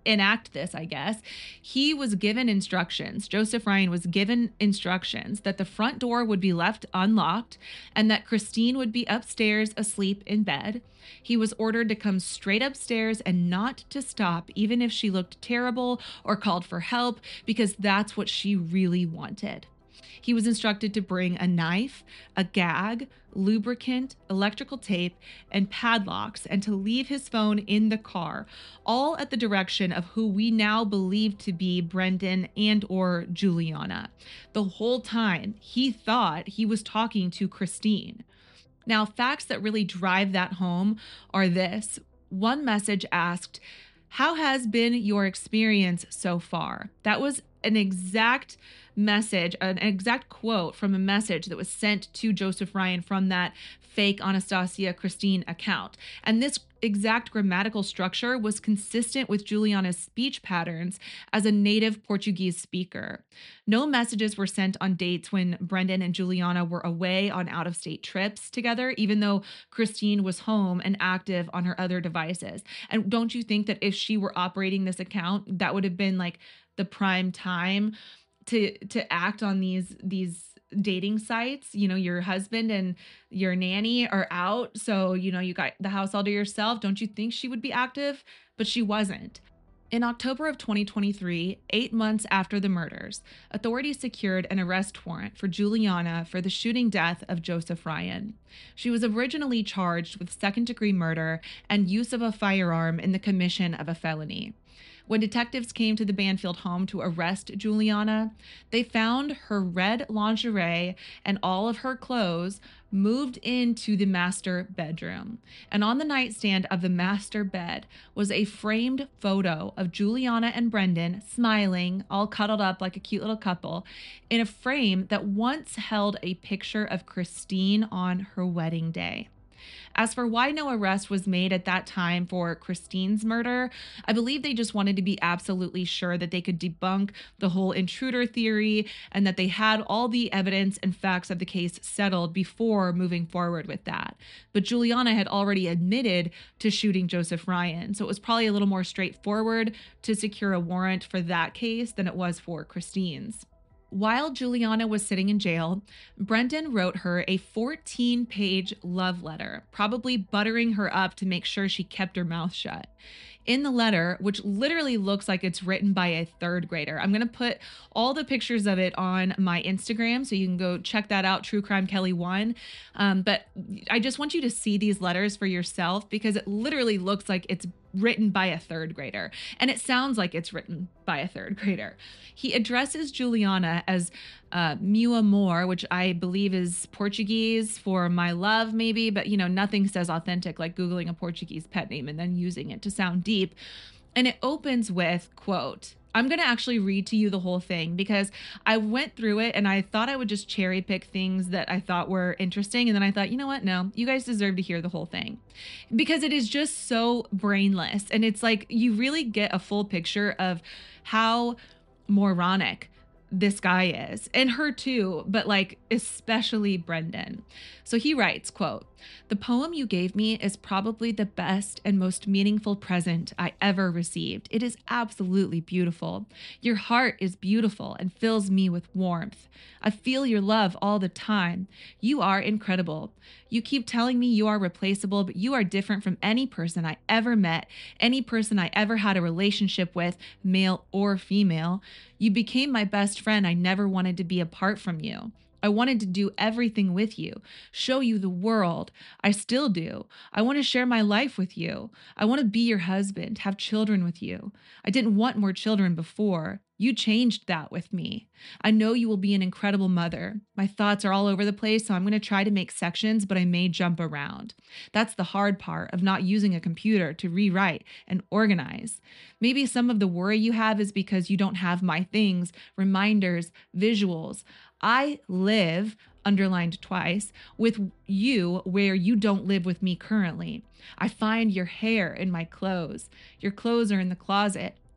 enact this, I guess, he was given instructions. Joseph Ryan was given instructions that the front door would be left unlocked and that Christine would be upstairs asleep in bed. He was ordered to come straight upstairs and not to stop, even if she looked terrible or called for help, because that's what she really wanted. He was instructed to bring a knife, a gag, lubricant, electrical tape, and padlocks, and to leave his phone in the car, all at the direction of who we now believe to be Brendan and or Juliana. The whole time, he thought he was talking to Christine. Now, facts that really drive that home are this. One message asked, "How has been your experience so far?" That was an exact message, an exact quote from a message that was sent to Joseph Ryan from that fake Anastasia Christine account. And this exact grammatical structure was consistent with Juliana's speech patterns as a native Portuguese speaker. No messages were sent on dates when Brendan and Juliana were away on out-of-state trips together, even though Christine was home and active on her other devices. And don't you think that if she were operating this account, that would have been like the prime time to to act on these these dating sites? You know, your husband and your nanny are out, so you know you got the house all to yourself. Don't you think she would be active? But she wasn't. In October of twenty twenty-three, eight months after the murders, authorities secured an arrest warrant for Juliana for the shooting death of Joseph Ryan. She was originally charged with second-degree murder and use of a firearm in the commission of a felony. When detectives came to the Banfield home to arrest Juliana, they found her red lingerie and all of her clothes moved into the master bedroom. And on the nightstand of the master bed was a framed photo of Juliana and Brendan smiling, all cuddled up like a cute little couple, in a frame that once held a picture of Christine on her wedding day. As for why no arrest was made at that time for Christine's murder, I believe they just wanted to be absolutely sure that they could debunk the whole intruder theory and that they had all the evidence and facts of the case settled before moving forward with that. But Juliana had already admitted to shooting Joseph Ryan, so it was probably a little more straightforward to secure a warrant for that case than it was for Christine's. While Juliana was sitting in jail, Brendan wrote her a fourteen-page love letter, probably buttering her up to make sure she kept her mouth shut. In the letter, which literally looks like it's written by a third grader, I'm going to put all the pictures of it on my Instagram, so you can go check that out, True Crime Kelly one. Um, but I just want you to see these letters for yourself because it literally looks like it's written by a third grader. And it sounds like it's written by a third grader. He addresses Juliana as uh, meu amor, which I believe is Portuguese for my love, maybe, but you know, nothing says authentic like Googling a Portuguese pet name and then using it to sound deep. And it opens with, quote, I'm going to actually read to you the whole thing because I went through it and I thought I would just cherry pick things that I thought were interesting. And then I thought, you know what? No, you guys deserve to hear the whole thing because it is just so brainless. And it's like you really get a full picture of how moronic this guy is, and her too, but like especially Brendan. So he writes, quote, "The poem you gave me is probably the best and most meaningful present I ever received. It is absolutely beautiful. Your heart is beautiful and fills me with warmth. I feel your love all the time. You are incredible. You keep telling me you are replaceable, but you are different from any person I ever met, any person I ever had a relationship with, male or female. You became my best friend. I never wanted to be apart from you. I wanted to do everything with you, show you the world. I still do. I want to share my life with you. I want to be your husband, have children with you. I didn't want more children before. You changed that with me. I know you will be an incredible mother. My thoughts are all over the place, so I'm going to try to make sections, but I may jump around. That's the hard part of not using a computer to rewrite and organize. Maybe some of the worry you have is because you don't have my things, reminders, visuals. I live, underlined twice, with you where you don't live with me currently. I find your hair in my clothes. Your clothes are in the closet.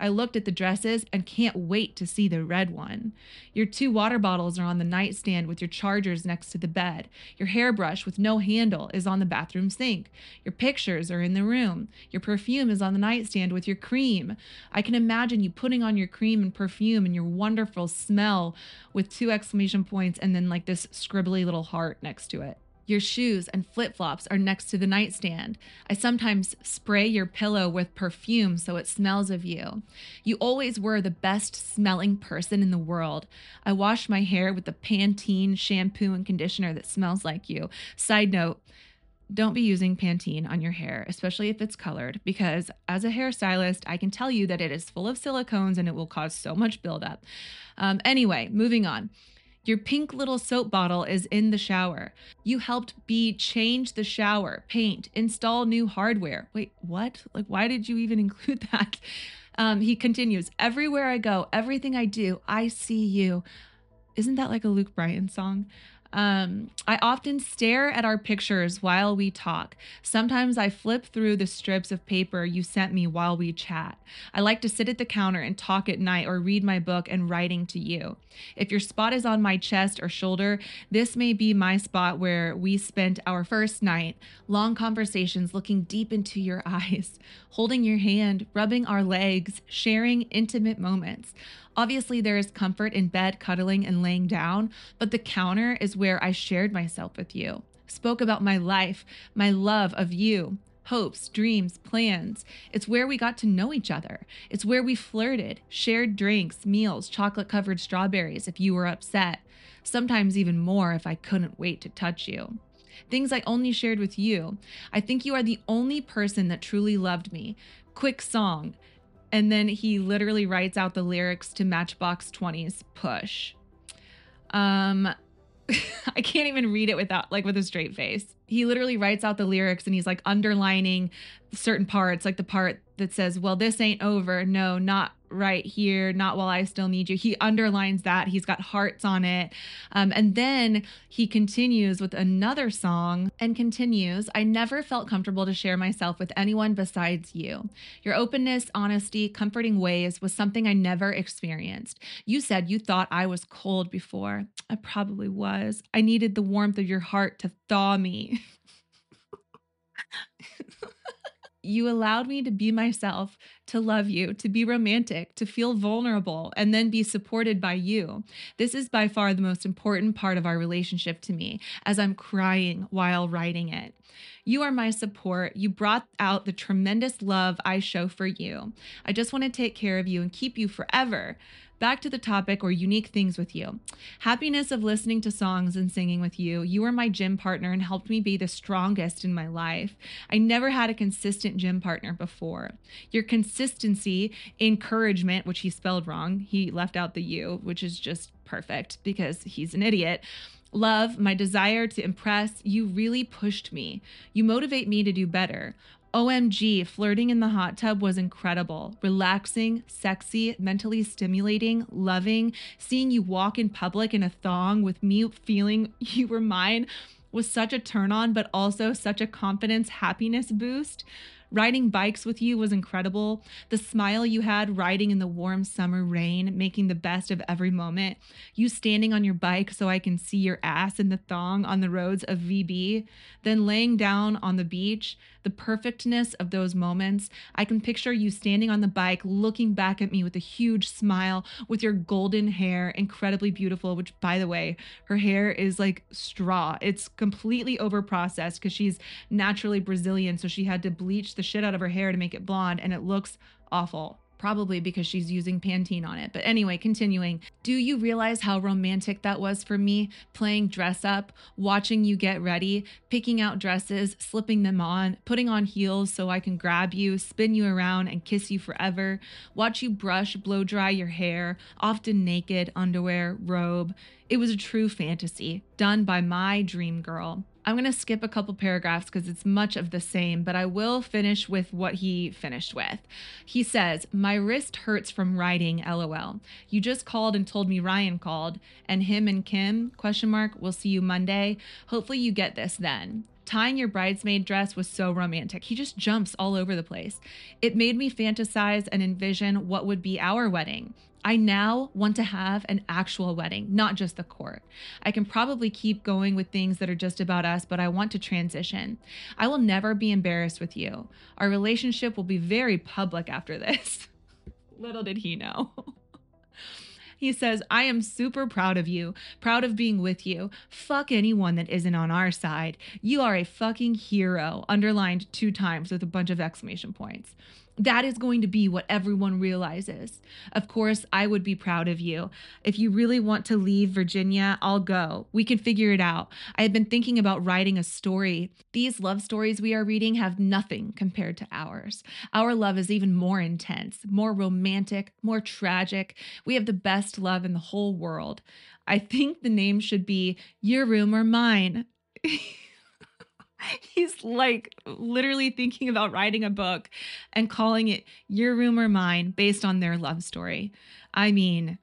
I looked at the dresses and can't wait to see the red one. Your two water bottles are on the nightstand with your chargers next to the bed. Your hairbrush with no handle is on the bathroom sink. Your pictures are in the room. Your perfume is on the nightstand with your cream. I can imagine you putting on your cream and perfume and your wonderful smell with two exclamation points and then like this scribbly little heart next to it. Your shoes and flip-flops are next to the nightstand. I sometimes spray your pillow with perfume so it smells of you. You always were the best smelling person in the world. I wash my hair with the Pantene shampoo and conditioner that smells like you. Side note, don't be using Pantene on your hair, especially if it's colored, because as a hairstylist, I can tell you that it is full of silicones and it will cause so much buildup. Um, anyway, moving on. Your pink little soap bottle is in the shower. You helped B change the shower, paint, install new hardware. Wait, what? Like, why did you even include that? Um, he continues, everywhere I go, everything I do, I see you. Isn't that like a Luke Bryan song? Um, I often stare at our pictures while we talk. Sometimes I flip through the strips of paper you sent me while we chat. I like to sit at the counter and talk at night or read my book and writing to you. If your spot is on my chest or shoulder, this may be my spot where we spent our first night. Long conversations looking deep into your eyes, holding your hand, rubbing our legs, sharing intimate moments. Obviously, there is comfort in bed, cuddling, and laying down, but the counter is where I shared myself with you, spoke about my life, my love of you, hopes, dreams, plans. It's where we got to know each other. It's where we flirted, shared drinks, meals, chocolate-covered strawberries if you were upset, sometimes even more if I couldn't wait to touch you. Things I only shared with you. I think you are the only person that truly loved me. Quick song. And then he literally writes out the lyrics to Matchbox twenty's Push. Um, I can't even read it without like with a straight face. He literally writes out the lyrics and he's like underlining certain parts, like the part that says, well, this ain't over. No, not right here. Not while I still need you. He underlines that. He's got hearts on it. Um, and then he continues with another song and continues, I never felt comfortable to share myself with anyone besides you. Your openness, honesty, comforting ways was something I never experienced. You said you thought I was cold before. I probably was. I needed the warmth of your heart to thaw me. You allowed me to be myself, to love you, to be romantic, to feel vulnerable, and then be supported by you. This is by far the most important part of our relationship to me, as I'm crying while writing it. You are my support. You brought out the tremendous love I show for you. I just want to take care of you and keep you forever. Back to the topic or unique things with you. Happiness of listening to songs and singing with you. You were my gym partner and helped me be the strongest in my life. I never had a consistent gym partner before. Your consistency, encouragement, which he spelled wrong. He left out the U, which is just perfect because he's an idiot. Love, my desire to impress, you really pushed me. You motivate me to do better. O M G, flirting in the hot tub was incredible. Relaxing, sexy, mentally stimulating, loving. Seeing you walk in public in a thong with me feeling you were mine was such a turn on, but also such a confidence, happiness boost. Riding bikes with you was incredible. The smile you had riding in the warm summer rain, making the best of every moment. You standing on your bike so I can see your ass in the thong on the roads of V B. Then laying down on the beach. The perfectness of those moments. I can picture you standing on the bike, looking back at me with a huge smile, with your golden hair, incredibly beautiful, which by the way, her hair is like straw. It's completely over processed because she's naturally Brazilian. So she had to bleach the shit out of her hair to make it blonde and it looks awful. Probably because she's using Pantene on it. But anyway, continuing. Do you realize how romantic that was for me? Playing dress up, watching you get ready, picking out dresses, slipping them on, putting on heels so I can grab you, spin you around and kiss you forever. Watch you brush, blow dry your hair, often naked, underwear, robe. It was a true fantasy, done by my dream girl. I'm going to skip a couple paragraphs because it's much of the same, but I will finish with what he finished with. He says, my wrist hurts from writing, LOL. You just called and told me Ryan called, and him and Kim, question mark, we'll see you Monday. Hopefully you get this then. Tying your bridesmaid dress was so romantic. He just jumps all over the place. It made me fantasize and envision what would be our wedding. I now want to have an actual wedding, not just the court. I can probably keep going with things that are just about us, but I want to transition. I will never be embarrassed with you. Our relationship will be very public after this. Little did he know. He says, I am super proud of you, proud of being with you. Fuck anyone that isn't on our side. You are a fucking hero, underlined two times with a bunch of exclamation points. That is going to be what everyone realizes. Of course, I would be proud of you. If you really want to leave Virginia, I'll go. We can figure it out. I have been thinking about writing a story. These love stories we are reading have nothing compared to ours. Our love is even more intense, more romantic, more tragic. We have the best love in the whole world. I think the name should be Your Room or Mine. He's like literally thinking about writing a book and calling it Your Room or Mine based on their love story. I mean,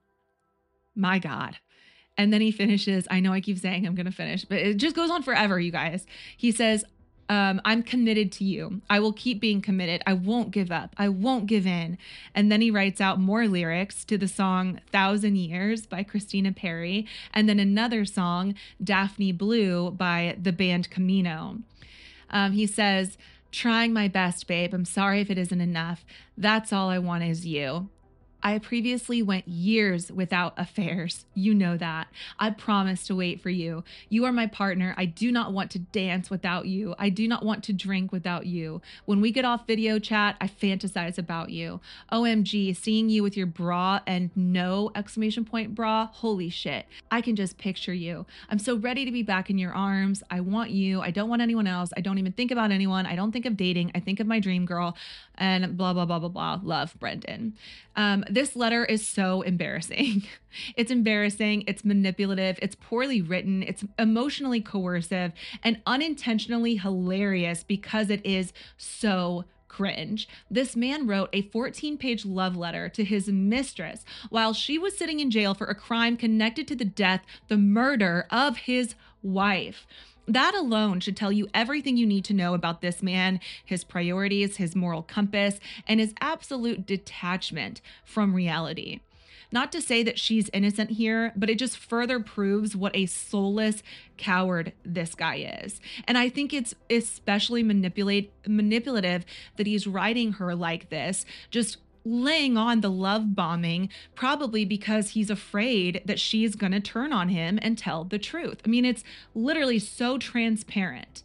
my God. And then he finishes, I know I keep saying I'm going to finish, but it just goes on forever, you guys. He says, um, I'm committed to you. I will keep being committed. I won't give up. I won't give in. And then he writes out more lyrics to the song Thousand Years by Christina Perri. And then another song, Daphne Blue by the band Camino. Um, he says, trying my best, babe. I'm sorry if it isn't enough. That's all I want is you. I previously went years without affairs. You know that. I promise to wait for you. You are my partner. I do not want to dance without you. I do not want to drink without you. When we get off video chat, I fantasize about you. O M G, seeing you with your bra and no exclamation point bra. Holy shit. I can just picture you. I'm so ready to be back in your arms. I want you. I don't want anyone else. I don't even think about anyone. I don't think of dating. I think of my dream girl and blah, blah, blah, blah, blah. Love, Brendan. Um, this letter is so embarrassing. It's embarrassing. It's manipulative. It's poorly written. It's emotionally coercive and unintentionally hilarious because it is so cringe. This man wrote a fourteen page love letter to his mistress while she was sitting in jail for a crime connected to the death, the murder of his wife. That alone should tell you everything you need to know about this man, his priorities, his moral compass, and his absolute detachment from reality. Not to say that she's innocent here, but it just further proves what a soulless coward this guy is. And I think it's especially manipulate manipulative that he's writing her like this, just laying on the love bombing, probably because he's afraid that she's going to turn on him and tell the truth. I mean, it's literally so transparent.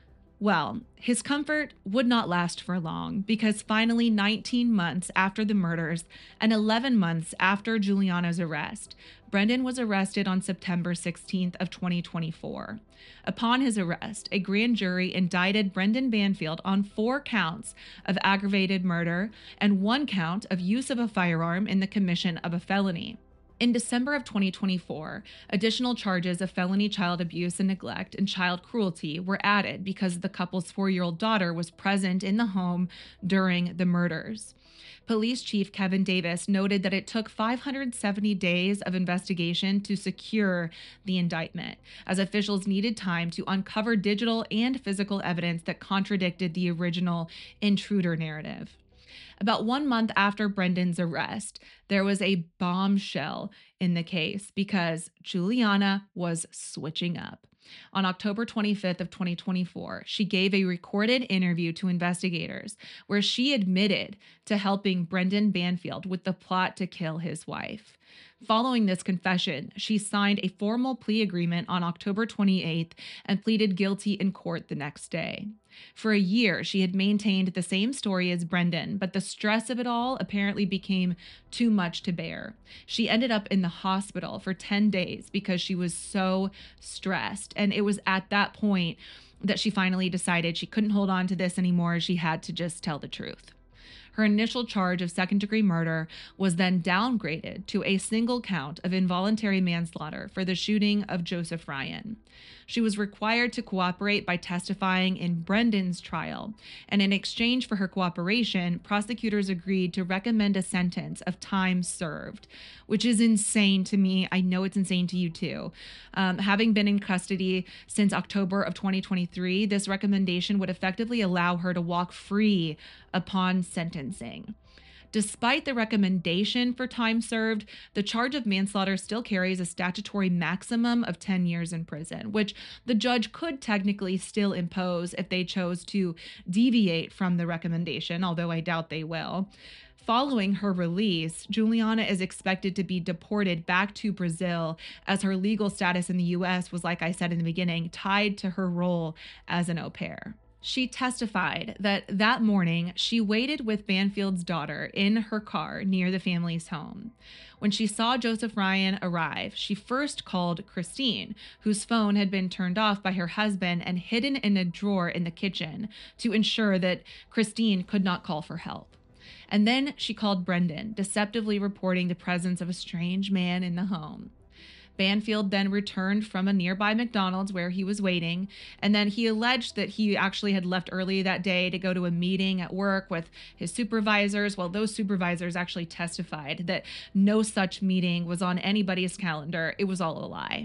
Well, his comfort would not last for long because finally nineteen months after the murders and eleven months after Giuliana's arrest, Brendan was arrested on September sixteenth of twenty twenty-four. Upon his arrest, a grand jury indicted Brendan Banfield on four counts of aggravated murder and one count of use of a firearm in the commission of a felony. In December of twenty twenty-four, additional charges of felony child abuse and neglect and child cruelty were added because the couple's four-year-old daughter was present in the home during the murders. Police Chief Kevin Davis noted that it took five hundred seventy days of investigation to secure the indictment, as officials needed time to uncover digital and physical evidence that contradicted the original intruder narrative. About one month after Brendan's arrest, there was a bombshell in the case because Giuliana was switching up. On October twenty-fifth of twenty twenty-four, she gave a recorded interview to investigators where she admitted to helping Brendan Banfield with the plot to kill his wife. Following this confession, she signed a formal plea agreement on October twenty-eighth and pleaded guilty in court the next day. For a year, she had maintained the same story as Brendan, but the stress of it all apparently became too much to bear. She ended up in the hospital for ten days because she was so stressed, and it was at that point that she finally decided she couldn't hold on to this anymore. She had to just tell the truth. Her initial charge of second-degree murder was then downgraded to a single count of involuntary manslaughter for the shooting of Joseph Ryan. She was required to cooperate by testifying in Brendan's trial. And in exchange for her cooperation, prosecutors agreed to recommend a sentence of time served, which is insane to me. I know it's insane to you too. Um, having been in custody since October of twenty twenty-three, this recommendation would effectively allow her to walk free upon sentencing. Despite the recommendation for time served, the charge of manslaughter still carries a statutory maximum of ten years in prison, which the judge could technically still impose if they chose to deviate from the recommendation, although I doubt they will. Following her release, Juliana is expected to be deported back to Brazil, as her legal status in the U S was, like I said in the beginning, tied to her role as an au pair. She testified that that morning she waited with Banfield's daughter in her car near the family's home. When she saw Joseph Ryan arrive, she first called Christine, whose phone had been turned off by her husband and hidden in a drawer in the kitchen to ensure that Christine could not call for help. And then she called Brendan, deceptively reporting the presence of a strange man in the home. Banfield then returned from a nearby McDonald's where he was waiting, and then he alleged that he actually had left early that day to go to a meeting at work with his supervisors. Well, those supervisors actually testified that no such meeting was on anybody's calendar. It was all a lie.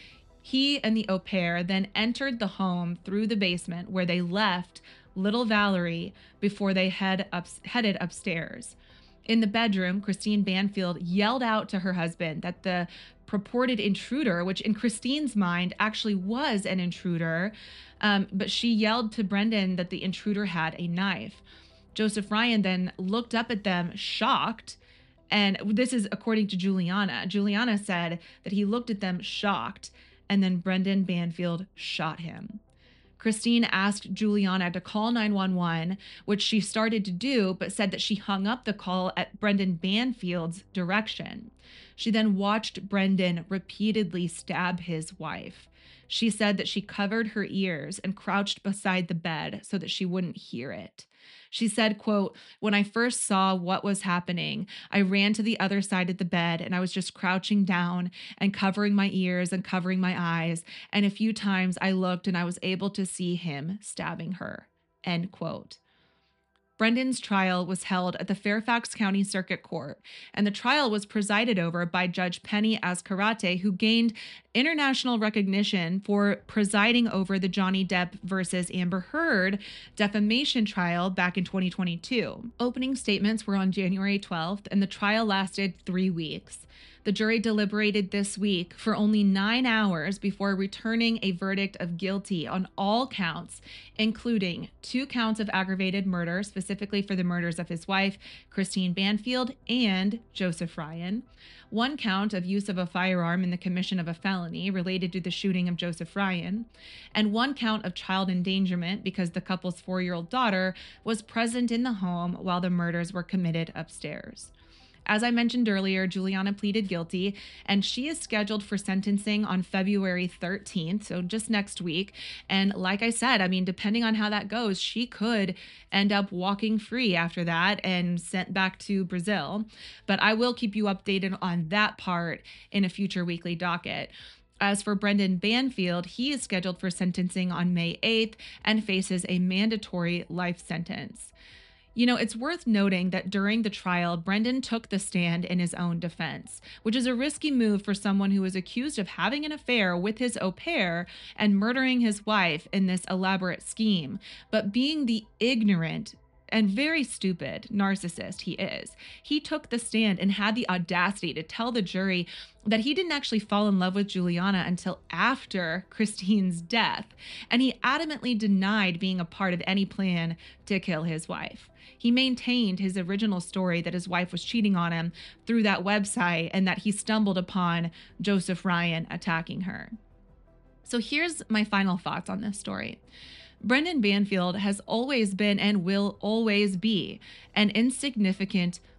He and the au pair then entered the home through the basement where they left little Valerie before they head up, headed upstairs. In the bedroom, Christine Banfield yelled out to her husband that the purported intruder, which in Christine's mind actually was an intruder, um, but she yelled to Brendan that the intruder had a knife. Joseph Ryan then looked up at them, shocked, and this is according to Juliana. Juliana said that he looked at them shocked, and then Brendan Banfield shot him. Christine asked Juliana to call nine one one, which she started to do, but said that she hung up the call at Brendan Banfield's direction. She then watched Brendan repeatedly stab his wife. She said that she covered her ears and crouched beside the bed so that she wouldn't hear it. She said, quote, "When I first saw what was happening, I ran to the other side of the bed and I was just crouching down and covering my ears and covering my eyes. And a few times I looked and I was able to see him stabbing her," end quote. Brendan's trial was held at the Fairfax County Circuit Court, and the trial was presided over by Judge Penny Azcarate, who gained international recognition for presiding over the Johnny Depp versus Amber Heard defamation trial back in twenty twenty-two. Opening statements were on January twelfth, and the trial lasted three weeks. The jury deliberated this week for only nine hours before returning a verdict of guilty on all counts, including two counts of aggravated murder, specifically for the murders of his wife, Christine Banfield, and Joseph Ryan, one count of use of a firearm in the commission of a felony related to the shooting of Joseph Ryan, and one count of child endangerment because the couple's four-year-old daughter was present in the home while the murders were committed upstairs. As I mentioned earlier, Juliana pleaded guilty, and she is scheduled for sentencing on February thirteenth, so just next week. And like I said, I mean, depending on how that goes, she could end up walking free after that and sent back to Brazil. But I will keep you updated on that part in a future weekly docket. As for Brendan Banfield, he is scheduled for sentencing on May eighth and faces a mandatory life sentence. You know, it's worth noting that during the trial, Brendan took the stand in his own defense, which is a risky move for someone who is accused of having an affair with his au pair and murdering his wife in this elaborate scheme. But being the ignorant and very stupid narcissist he is, he took the stand and had the audacity to tell the jury that he didn't actually fall in love with Juliana until after Christine's death, and he adamantly denied being a part of any plan to kill his wife. He maintained his original story that his wife was cheating on him through that website and that he stumbled upon Joseph Ryan attacking her. So here's my final thoughts on this story. Brendan Banfield has always been and will always be an insignificant,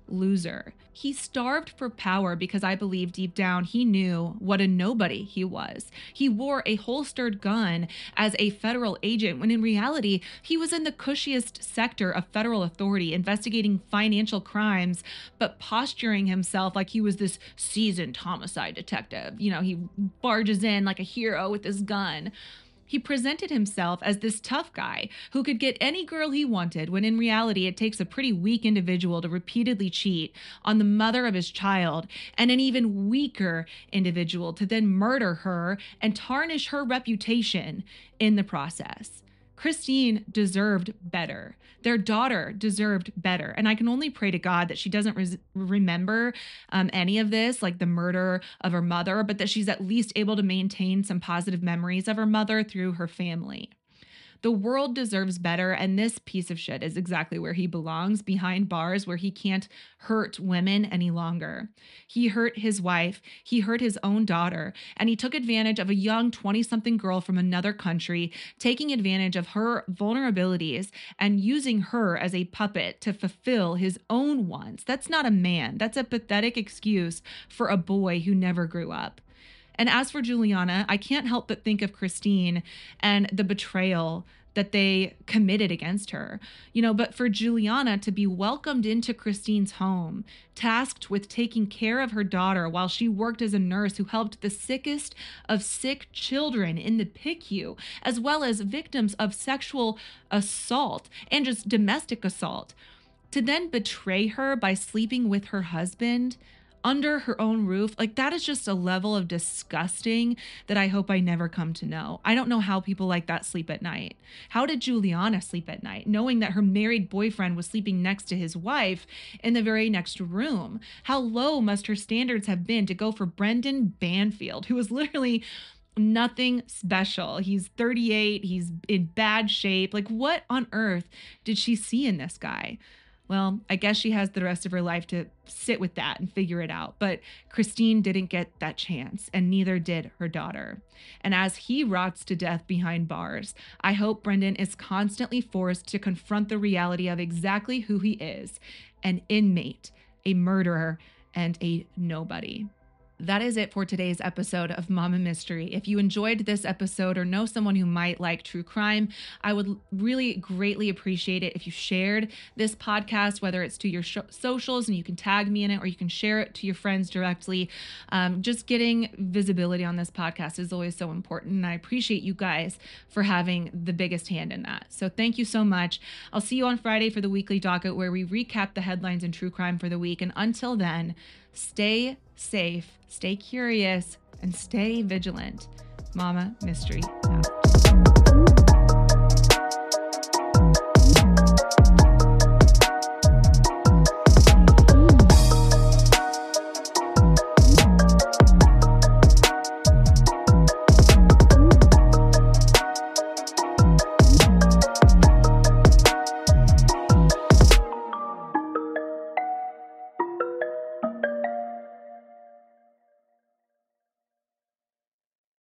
loser. He starved for power because I believe deep down he knew what a nobody he was. He wore a holstered gun as a federal agent when in reality, he was in the cushiest sector of federal authority investigating financial crimes, but posturing himself like he was this seasoned homicide detective. You know, he barges in like a hero with his gun. He presented himself as this tough guy who could get any girl he wanted, when in reality, it takes a pretty weak individual to repeatedly cheat on the mother of his child, and an even weaker individual to then murder her and tarnish her reputation in the process. Christine deserved better. Their daughter deserved better. And I can only pray to God that she doesn't res- remember um, any of this, like the murder of her mother, but that she's at least able to maintain some positive memories of her mother through her family. The world deserves better, and this piece of shit is exactly where he belongs, behind bars where he can't hurt women any longer. He hurt his wife, he hurt his own daughter, and he took advantage of a young twenty-something girl from another country, taking advantage of her vulnerabilities and using her as a puppet to fulfill his own wants. That's not a man. That's a pathetic excuse for a boy who never grew up. And as for Juliana, I can't help but think of Christine and the betrayal that they committed against her. You know, but for Juliana to be welcomed into Christine's home, tasked with taking care of her daughter while she worked as a nurse who helped the sickest of sick children in the P I C U, as well as victims of sexual assault and just domestic assault, to then betray her by sleeping with her husband under her own roof, like that is just a level of disgusting that I hope I never come to know. I don't know how people like that sleep at night. How did Juliana sleep at night, knowing that her married boyfriend was sleeping next to his wife in the very next room? How low must her standards have been to go for Brendan Banfield, who was literally nothing special. He's thirty-eight, he's in bad shape. Like, what on earth did she see in this guy? Well, I guess she has the rest of her life to sit with that and figure it out. But Christine didn't get that chance, and neither did her daughter. And as he rots to death behind bars, I hope Brendan is constantly forced to confront the reality of exactly who he is: an inmate, a murderer, and a nobody. That is it for today's episode of Mama Mystery. If you enjoyed this episode or know someone who might like true crime, I would really greatly appreciate it if you shared this podcast, whether it's to your sh- socials and you can tag me in it, or you can share it to your friends directly. Um, just getting visibility on this podcast is always so important, and I appreciate you guys for having the biggest hand in that. So thank you so much. I'll see you on Friday for the weekly docket, where we recap the headlines in true crime for the week. And until then, stay safe, stay curious, and stay vigilant. Mama Mystery out.